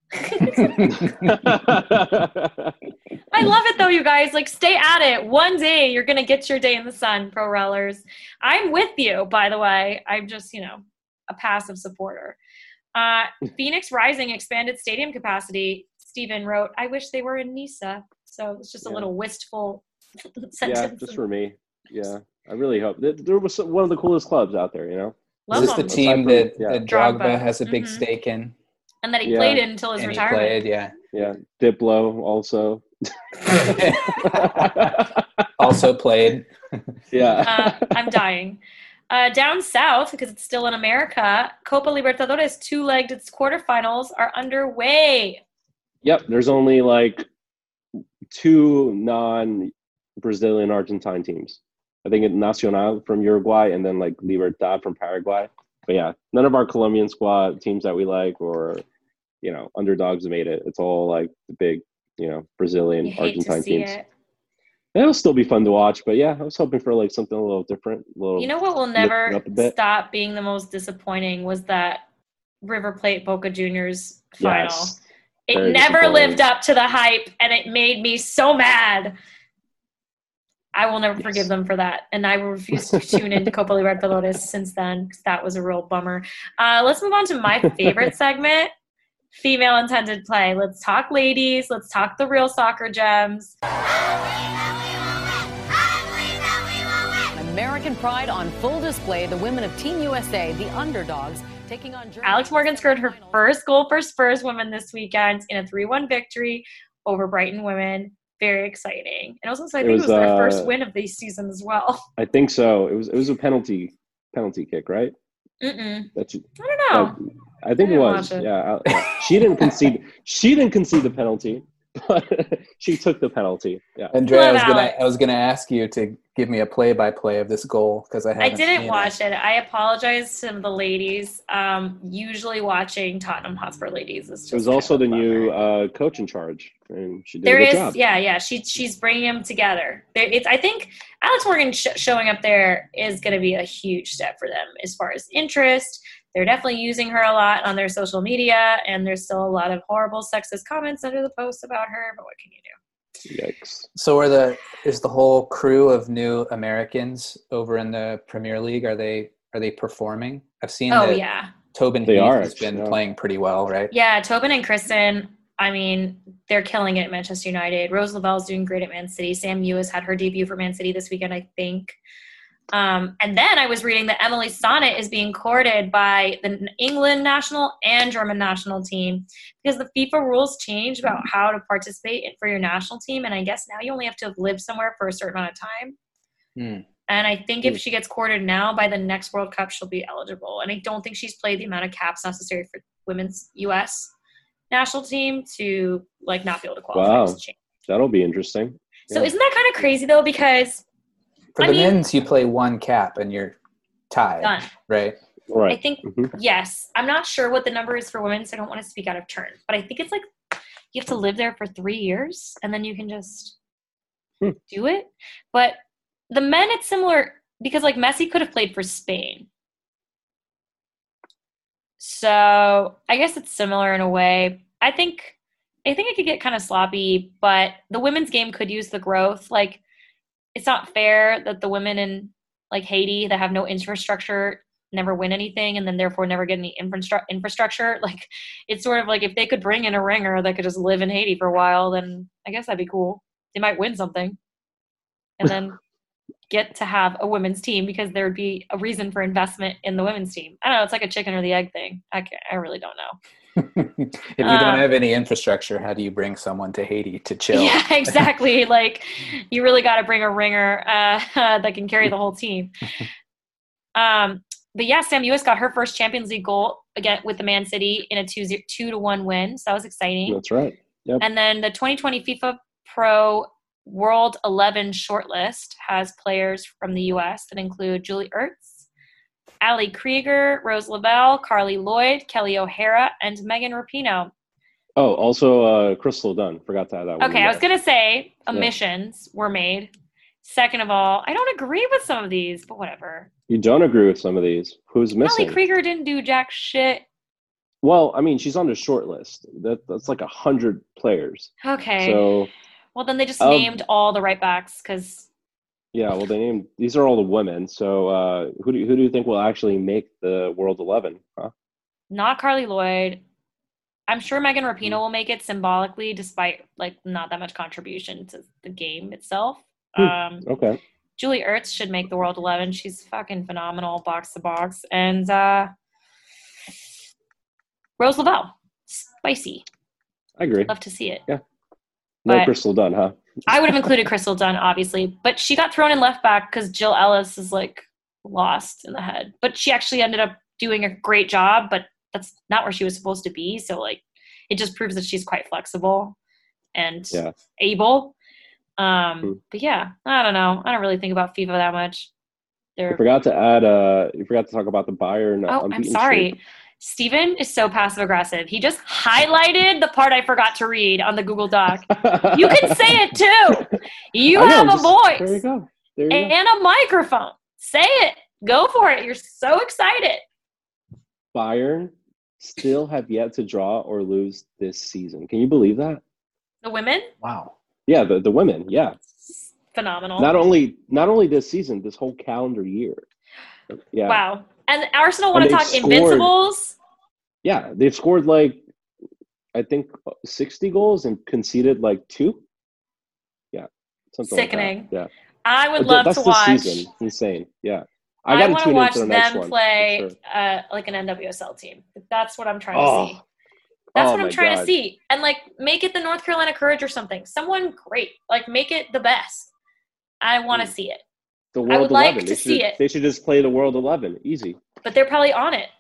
I love it though, you guys. Like, stay at it. One day you're gonna get your day in the sun, pro rellers. I'm with you, by the way. I'm just, you know, a passive supporter. Uh, Phoenix Rising expanded stadium capacity. Steven wrote, "I wish they were in Nisa." So it's just a Yeah. little wistful yeah, sentence. just for me. Yeah, I really hope there, there was some, one of the coolest clubs out there. You know. Love Is this the them. team Aside that, from- yeah. that Drogba, Drogba. has a big Mhm. stake in? And that he Yeah. played it until his And he retirement. played, yeah. Yeah, Diplo also. Also played. yeah. uh, I'm dying. Uh, down south, because it's still in America, Copa Libertadores two-legged its quarterfinals are underway. Yep. There's only like two non-Brazilian Argentine teams. I think it's Nacional from Uruguay and then like Libertad from Paraguay. But yeah, none of our Colombian squad teams that we like or, you know, underdogs have made it. It's all like the big, you know, Brazilian, You hate Argentine to see teams. it. It'll still be fun to watch, but yeah, I was hoping for like something a little different. A little, You know what will lift it never up a bit. stop being the most disappointing was that River Plate Boca Juniors final. Yes. It Very never disappointing. lived up to the hype, and it made me so mad. I will never Yes. forgive them for that, and I will refuse to tune into Copa Libertadores since then, because that was a real bummer. Uh, let's move on to my favorite segment, female intended play. Let's talk ladies. Let's talk the real soccer gems. American pride on full display. The women of Team U S A, the underdogs, taking on Germany. Alex Morgan scored her first goal for Spurs women this weekend in a three one victory over Brighton women. Very exciting. And also, I It think was, it was their uh, first win of the season as well. I think so. It was it was a penalty penalty kick, right? Mm-mm. That you, I don't know. that- I think I it didn't was. watch it. Yeah, I- yeah. She didn't concede. She didn't concede the penalty, but she took the penalty. Yeah. Andrea, I Love was gonna Alex. I was gonna ask you to give me a play by play of this goal because I I haven't didn't seen watch it. I apologize to the ladies. Um, usually watching Tottenham Hotspur ladies is just It was kind also of a the new bummer. uh, coach in charge, and she did There a good is, job. yeah, yeah. She she's bringing them together. There, it's. I think Alex Morgan sh- showing up there is going to be a huge step for them as far as interest. They're definitely using her a lot on their social media, and there's still a lot of horrible sexist comments under the posts about her. But what can you do? Yikes. So are the is the whole crew of new Americans over in the Premier League? Are they are they performing? I've seen Oh that yeah, Tobin They Heath are, has been yeah. playing pretty well, right? yeah. Tobin and Kristen. I mean, they're killing it at Manchester United. Rose Lavelle's doing great at Man City. Sam Mewis had her debut for Man City this weekend, I think. Um, and then I was reading that Emily Sonnet is being courted by the England national and German national team because the FIFA rules changed about how to participate in, for your national team. And I guess now you only have to have lived somewhere for a certain amount of time. Hmm. And I think Hmm. if she gets courted now, by the next World Cup, she'll be eligible. And I don't think she's played the amount of caps necessary for women's U S national team to like not be able to qualify. Wow. as a change. That'll be interesting. So Yeah. isn't that kind of crazy though? Because For I the mean- men's, you play one cap and you're tied, done. right? I Right. think Mhm. yes. I'm not sure what the number is for women, so I don't want to speak out of turn. But I think it's like you have to live there for three years and then you can just Hmm. do it. But the men, it's similar because like Messi could have played for Spain. So I guess it's similar in a way. I think I think it could get kind of sloppy, but the women's game could use the growth. Like, it's not fair that the women in like Haiti that have no infrastructure never win anything and then therefore never get any infrastru- infrastructure. Like, it's sort of like if they could bring in a ringer that could just live in Haiti for a while, then I guess that'd be cool. They might win something and then get to have a women's team because there would be a reason for investment in the women's team. I don't know. It's like a chicken or the egg thing. I can't, I really don't know. If you Um, don't have any infrastructure, how do you bring someone to Haiti to chill? Yeah, exactly. Like, you really got to bring a ringer uh, that can carry the whole team. Um, but yeah, Sam Ewis got her first Champions League goal again with the Man City in a two, two to one win. So that was exciting. That's right. Yep. And then the twenty twenty FIFA Pro World eleven shortlist has players from the U S that include Julie Ertz, Ali Krieger, Rose Lavelle, Carly Lloyd, Kelly O'Hara, and Megan Rapinoe. Oh, also uh, Crystal Dunn. Forgot to add that one. Okay, I was going to say Yeah. omissions were made. Second of all, I don't agree with some of these, but whatever. You don't agree with some of these. Who's missing? Ali Krieger didn't do jack shit. Well, I mean, she's on the short list. That, that's like a hundred players. Okay. So well, then they just Um, named all the right backs because yeah, well, they named these are all the women. So uh, who do you, who do you think will actually make the World eleven? Huh? not Carly Lloyd. I'm sure Megan Mm-hmm. Rapinoe will make it symbolically, despite like not that much contribution to the game itself. Hmm. Um, Okay. Julie Ertz should make the World eleven. She's fucking phenomenal, box to box. And uh, Rose Lavelle, spicy. I agree. Love to see it. No but- Crystal Dunn, huh? I would have included Crystal Dunn, obviously, but she got thrown in left back because Jill Ellis is like lost in the head. But she actually ended up doing a great job, but that's not where she was supposed to be. So like, it just proves that she's quite flexible and Yeah. able. Um, Hmm. But yeah, I don't know. I don't really think about FIFA that much. You They're forgot to add. Uh, you forgot to talk about the Bayern. oh, I'm unbeaten sorry. streak. Steven is so passive aggressive. He just highlighted the part I forgot to read on the Google Doc. You can say it too. You I know, have a just- voice. There you go. There you go. And a microphone. Say it. Go for it. You're so excited. Bayern still have yet to draw or lose this season. Can you believe that? The women, Wow. Yeah, the, the women. Yeah, phenomenal. not only not only this season, this whole calendar year. Yeah, Wow. And Arsenal want And to they've talk scored- invincibles. yeah, they've scored like I think sixty goals and conceded like two. Yeah, something Sickening. like that. Yeah, I would But love that's to this watch. season. It's insane. Yeah, I, gotta want to tune watch into the next them one, for play sure. uh, like an N W S L team. That's what I'm trying Oh, to see. That's oh what I'm my trying to God. see. And like, make it the North Carolina Courage or something. Someone great. Like, make it the best. I want to Mm. see it. The I World would like eleven. to they see should, it. They should just play the World eleven. Easy. But they're probably on it.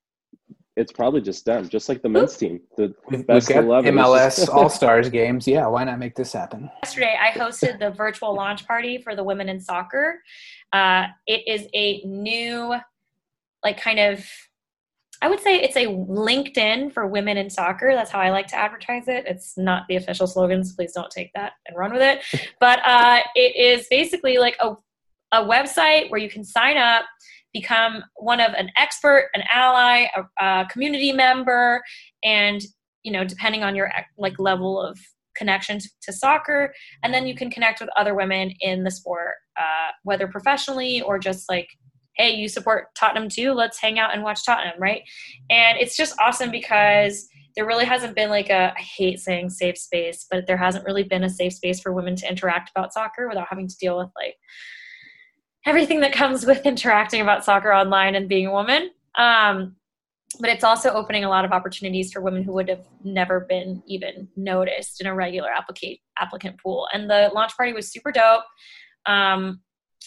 It's probably just them, just like the men's team. The We've, we've best got eleven. M L It's S just- All Stars games. Yeah, why not make this happen? Yesterday, I hosted the virtual launch party for the women in soccer. Uh, it is a new, like, kind of, I would say it's a LinkedIn for women in soccer. That's how I like to advertise it. It's not the official slogan, so please don't take that and run with it. But uh, it is basically like a, a website where you can sign up, become one of an expert, an ally, a, a community member, and, you know, depending on your like level of connection to, to soccer, and then you can connect with other women in the sport, uh, whether professionally or just like, hey, you support Tottenham too? Let's hang out and watch Tottenham, right? And it's just awesome because there really hasn't been like a, I hate saying safe space, but there hasn't really been a safe space for women to interact about soccer without having to deal with like everything that comes with interacting about soccer online and being a woman. Um, but it's also opening a lot of opportunities for women who would have never been even noticed in a regular applicant applicant pool. And the launch party was super dope. Um,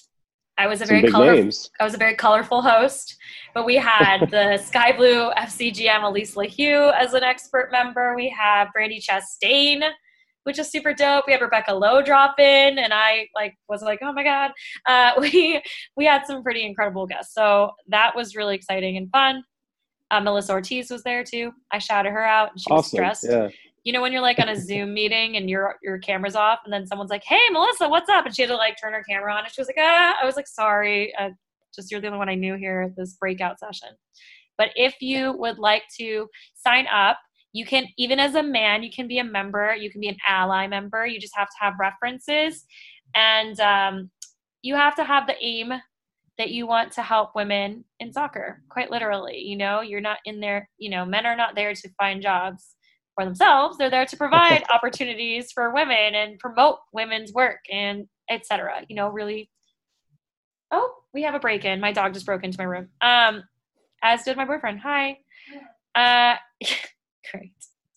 I was a Some very big colorful. names. I was a very colorful host, but we had the Sky Blue F C G M Elise LaHue as an expert member. We have Brandy Chastain, which is super dope. We had Rebecca Lowe drop in, and I like was like, oh my god. Uh, we we had some pretty incredible guests, so that was really exciting and fun. Uh, Melissa Ortiz was there too. I shouted her out, and she was Awesome. stressed. Yeah. You know, when you're like on a Zoom meeting and your your camera's off, and then someone's like, "Hey, Melissa, what's up?" And she had to like turn her camera on, and she was like, "Ah," I was like, "Sorry, uh, just you're the only one I knew here at this breakout session." But if you would like to sign up, you can, even as a man, you can be a member, you can be an ally member. You just have to have references, and um, you have to have the aim that you want to help women in soccer, quite literally. You know, you're not in there, you know, men are not there to find jobs for themselves. They're there to provide opportunities for women and promote women's work and et cetera. You know, really. Oh, we have a break-in. My dog just broke into my room. Um, as did my boyfriend. Hi. Uh, great.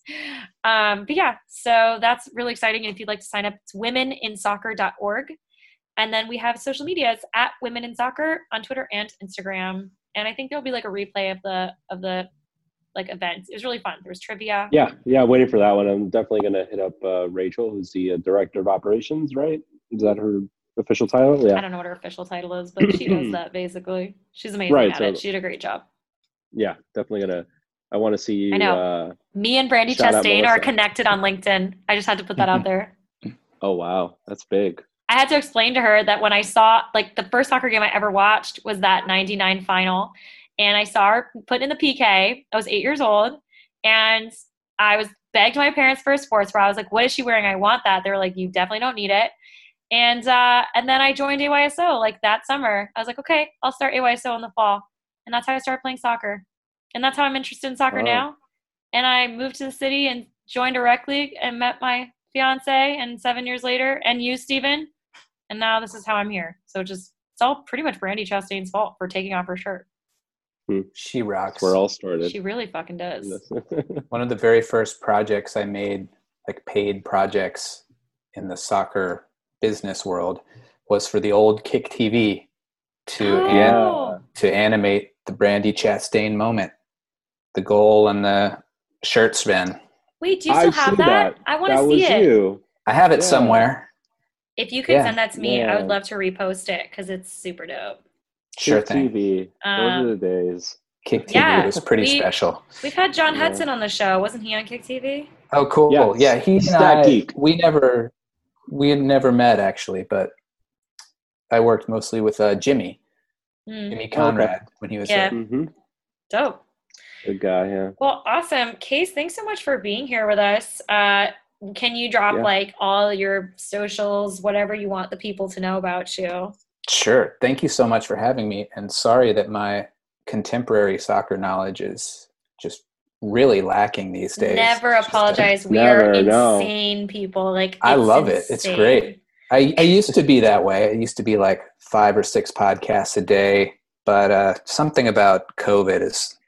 Um, but yeah, so that's really exciting. And if you'd like to sign up, it's women in soccer dot org. And then we have social medias at Women in Soccer on Twitter and Instagram. And I think there'll be like a replay of the of the like events. It was really fun. There was trivia. Yeah, yeah, waiting for that one. I'm definitely gonna hit up uh, Rachel, who's the uh, director of operations, right? Is that her official title? Yeah. I don't know what her official title is, but she does that basically. She's amazing Right, at so- it. She did a great job. Yeah, definitely gonna. I want to see you. I know. Uh, Me and Brandy shout out Chastain are Melissa. connected on LinkedIn. I just had to put that out there. oh wow, that's big. I had to explain to her that when I saw, like, the first soccer game I ever watched was that ninety-nine final. And I saw her put in the P K. I was eight years old. And I was begged my parents for a sports bra. I was like, what is she wearing? I want that. They were like, you definitely don't need it. And uh, and then I joined A Y S O, like, that summer. I was like, okay, I'll start A Y S O in the fall. And that's how I started playing soccer. And that's how I'm interested in soccer Wow. now. And I moved to the city and joined a rec league and met my fiance. And seven years later, and you, Steven. And now this is how I'm here. So just, it's all pretty much Brandy Chastain's fault for taking off her shirt. She rocks. That's where it all started. She really fucking does. One of the very first projects I made, like paid projects in the soccer business world, was for the old Kick T V to Oh. an- to animate the Brandy Chastain moment, the goal and the shirt spin. Wait, do you still I've have seen that? I want to That see was it. you. I have it Yeah. somewhere. If you could Yeah. send that to me, I Yeah. would love to repost it because it's super dope. Sure Kick thing. T V. Um, Those are the days. Kick T V Yeah, was pretty we- special. We've had John Yeah. Hudson on the show. Wasn't he on Kick T V? Oh, cool. Yes. Yeah, he and Stat I, geek. we never, we had never met actually, but I worked mostly with uh, Jimmy, Mm, Jimmy Conrad when he was Yeah. there. Mm-hmm. dope. Good guy. Yeah. Well, awesome. Case, thanks so much for being here with us. Uh, can you drop Yeah. like all your socials, whatever you want the people to know about you? Sure. Thank you so much for having me. And sorry that my contemporary soccer knowledge is just really lacking these days. Never It's just, uh, apologize. We Never, are no. insane people. Like I it's love it. It's insane. great. I, I used to be that way. I used to be like five or six podcasts a day, but uh, something about COVID has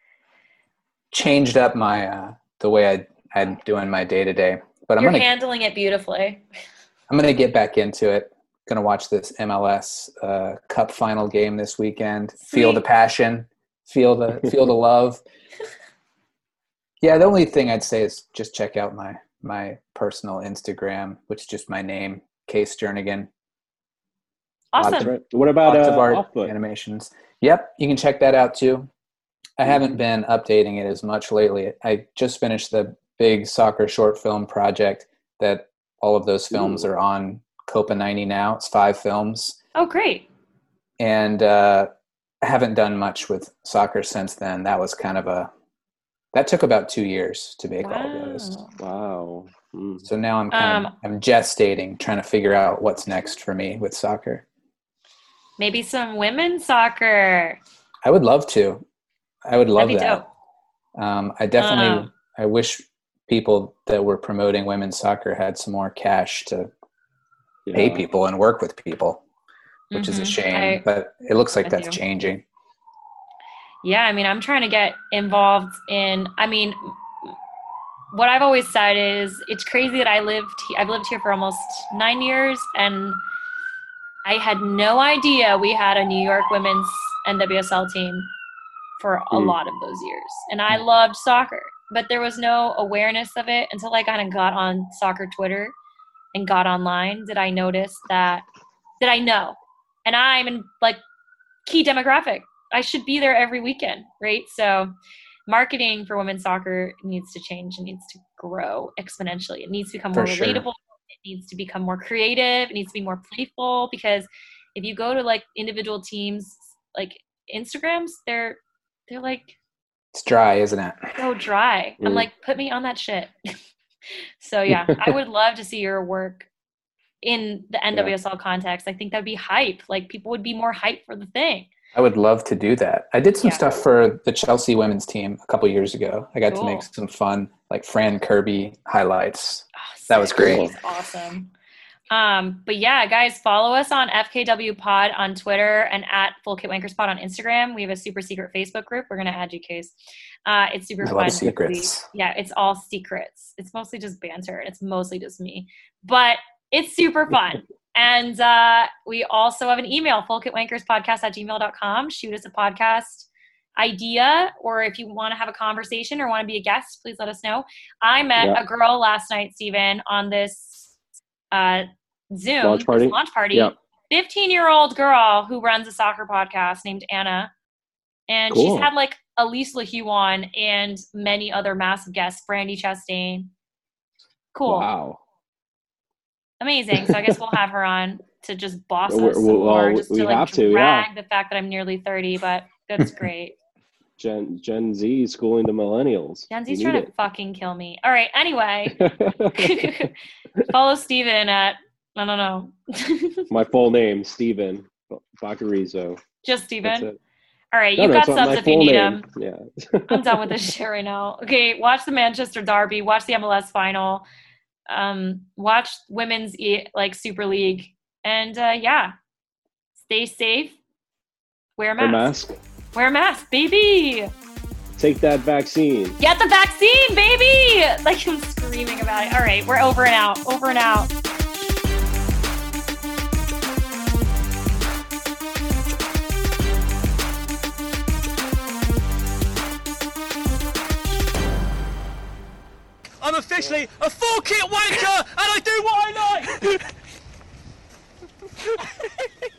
changed up my uh, the way I, I'm doing my day to day. But I'm You're gonna handling it beautifully. I'm gonna get back into it. Gonna watch this M L S uh, Cup final game this weekend. Feel the Sweet. passion. Feel the feel the love. Yeah, the only thing I'd say is just check out my my personal Instagram, which is just my name, Case Jernigan. Awesome. That's right. What about Lots uh, of art Offfoot? animations. Yep, you can check that out too. I haven't been updating it as much lately. I just finished the big soccer short film project that all of those films Ooh. are on Copa ninety now. It's five films. Oh, great. And uh, I haven't done much with soccer since then. That was kind of a that took about two years to make all those. Wow. Wow. Mm. So now I'm kind of Um, I'm gestating, trying to figure out what's next for me with soccer. Maybe some women's soccer. I would love to. I would love That'd be that. dope. Um, I definitely. Um, I wish people that were promoting women's soccer had some more cash to Yeah. pay people and work with people, which is a Mhm. shame. I- but it looks like with that's you. changing. Yeah, I mean, I'm trying to get involved in, I mean, what I've always said is it's crazy that I lived, he- I've lived here for almost nine years and I had no idea we had a New York women's N W S L team for a Mm. lot of those years. And I loved soccer, but there was no awareness of it until I kind of got on soccer Twitter and got online. Did I notice that, did I know? And I'm in like key demographic. I should be there every weekend, right? So marketing for women's soccer needs to change and needs to grow exponentially. It needs to become For more sure. relatable. It needs to become more creative. It needs to be more playful because if you go to like individual teams, like Instagrams, they're they're like It's dry, isn't it? So dry. I'm Mm. like, put me on that shit. So yeah, I would love to see your work in the N W S L context. I think that'd be hype. Like people would be more hype for the thing. I would love to do that. I did some Yeah. stuff for the Chelsea women's team a couple years ago. I got Cool. to make some fun, like Fran Kirby highlights. Oh, That was sick. great. He's awesome. Um, but yeah, guys, follow us on F K W Pod on Twitter and at Full Kit Wankers Pod on Instagram. We have a super secret Facebook group. We're gonna add you, Case. Uh, it's super A fun. lot of secrets. Yeah, it's all secrets. It's mostly just banter. It's mostly just me, but it's super fun. And uh, we also have an email, fullkitwankerspodcast at gmail dot com. Shoot us a podcast idea, or if you want to have a conversation or want to be a guest, please let us know. I met Yeah. a girl last night, Steven, on this uh, Zoom Launch party? this launch party. Yeah. fifteen-year-old girl who runs a soccer podcast named Anna. And Cool. she's had like Elise LaHue on and many other massive guests, Brandy Chastain. Cool. Wow. Amazing. So I guess we'll have her on to just boss us We're- some well, more, we- just we to like have to, drag the fact that I'm nearly thirty, but that's great. Gen Gen Z schooling the millennials. Gen You Z's need trying to fucking kill me. All right. Anyway, follow Steven at, I don't know. My full name, Steven Bacarizo. Just That's Steven. it. All right. No, You've no, got it's not subs my if you full need name. them. Yeah. I'm done with this shit right now. Okay, watch the Manchester Derby, watch the M L S final, um, watch women's e- like Super League, and uh, yeah, stay safe. Wear a Wear mask. mask. Wear a mask, baby. Take that vaccine. Get the vaccine, baby. Like I'm screaming about it. All right, we're over and out. Over and out. I'm officially a full kit wanker, and I do what I like.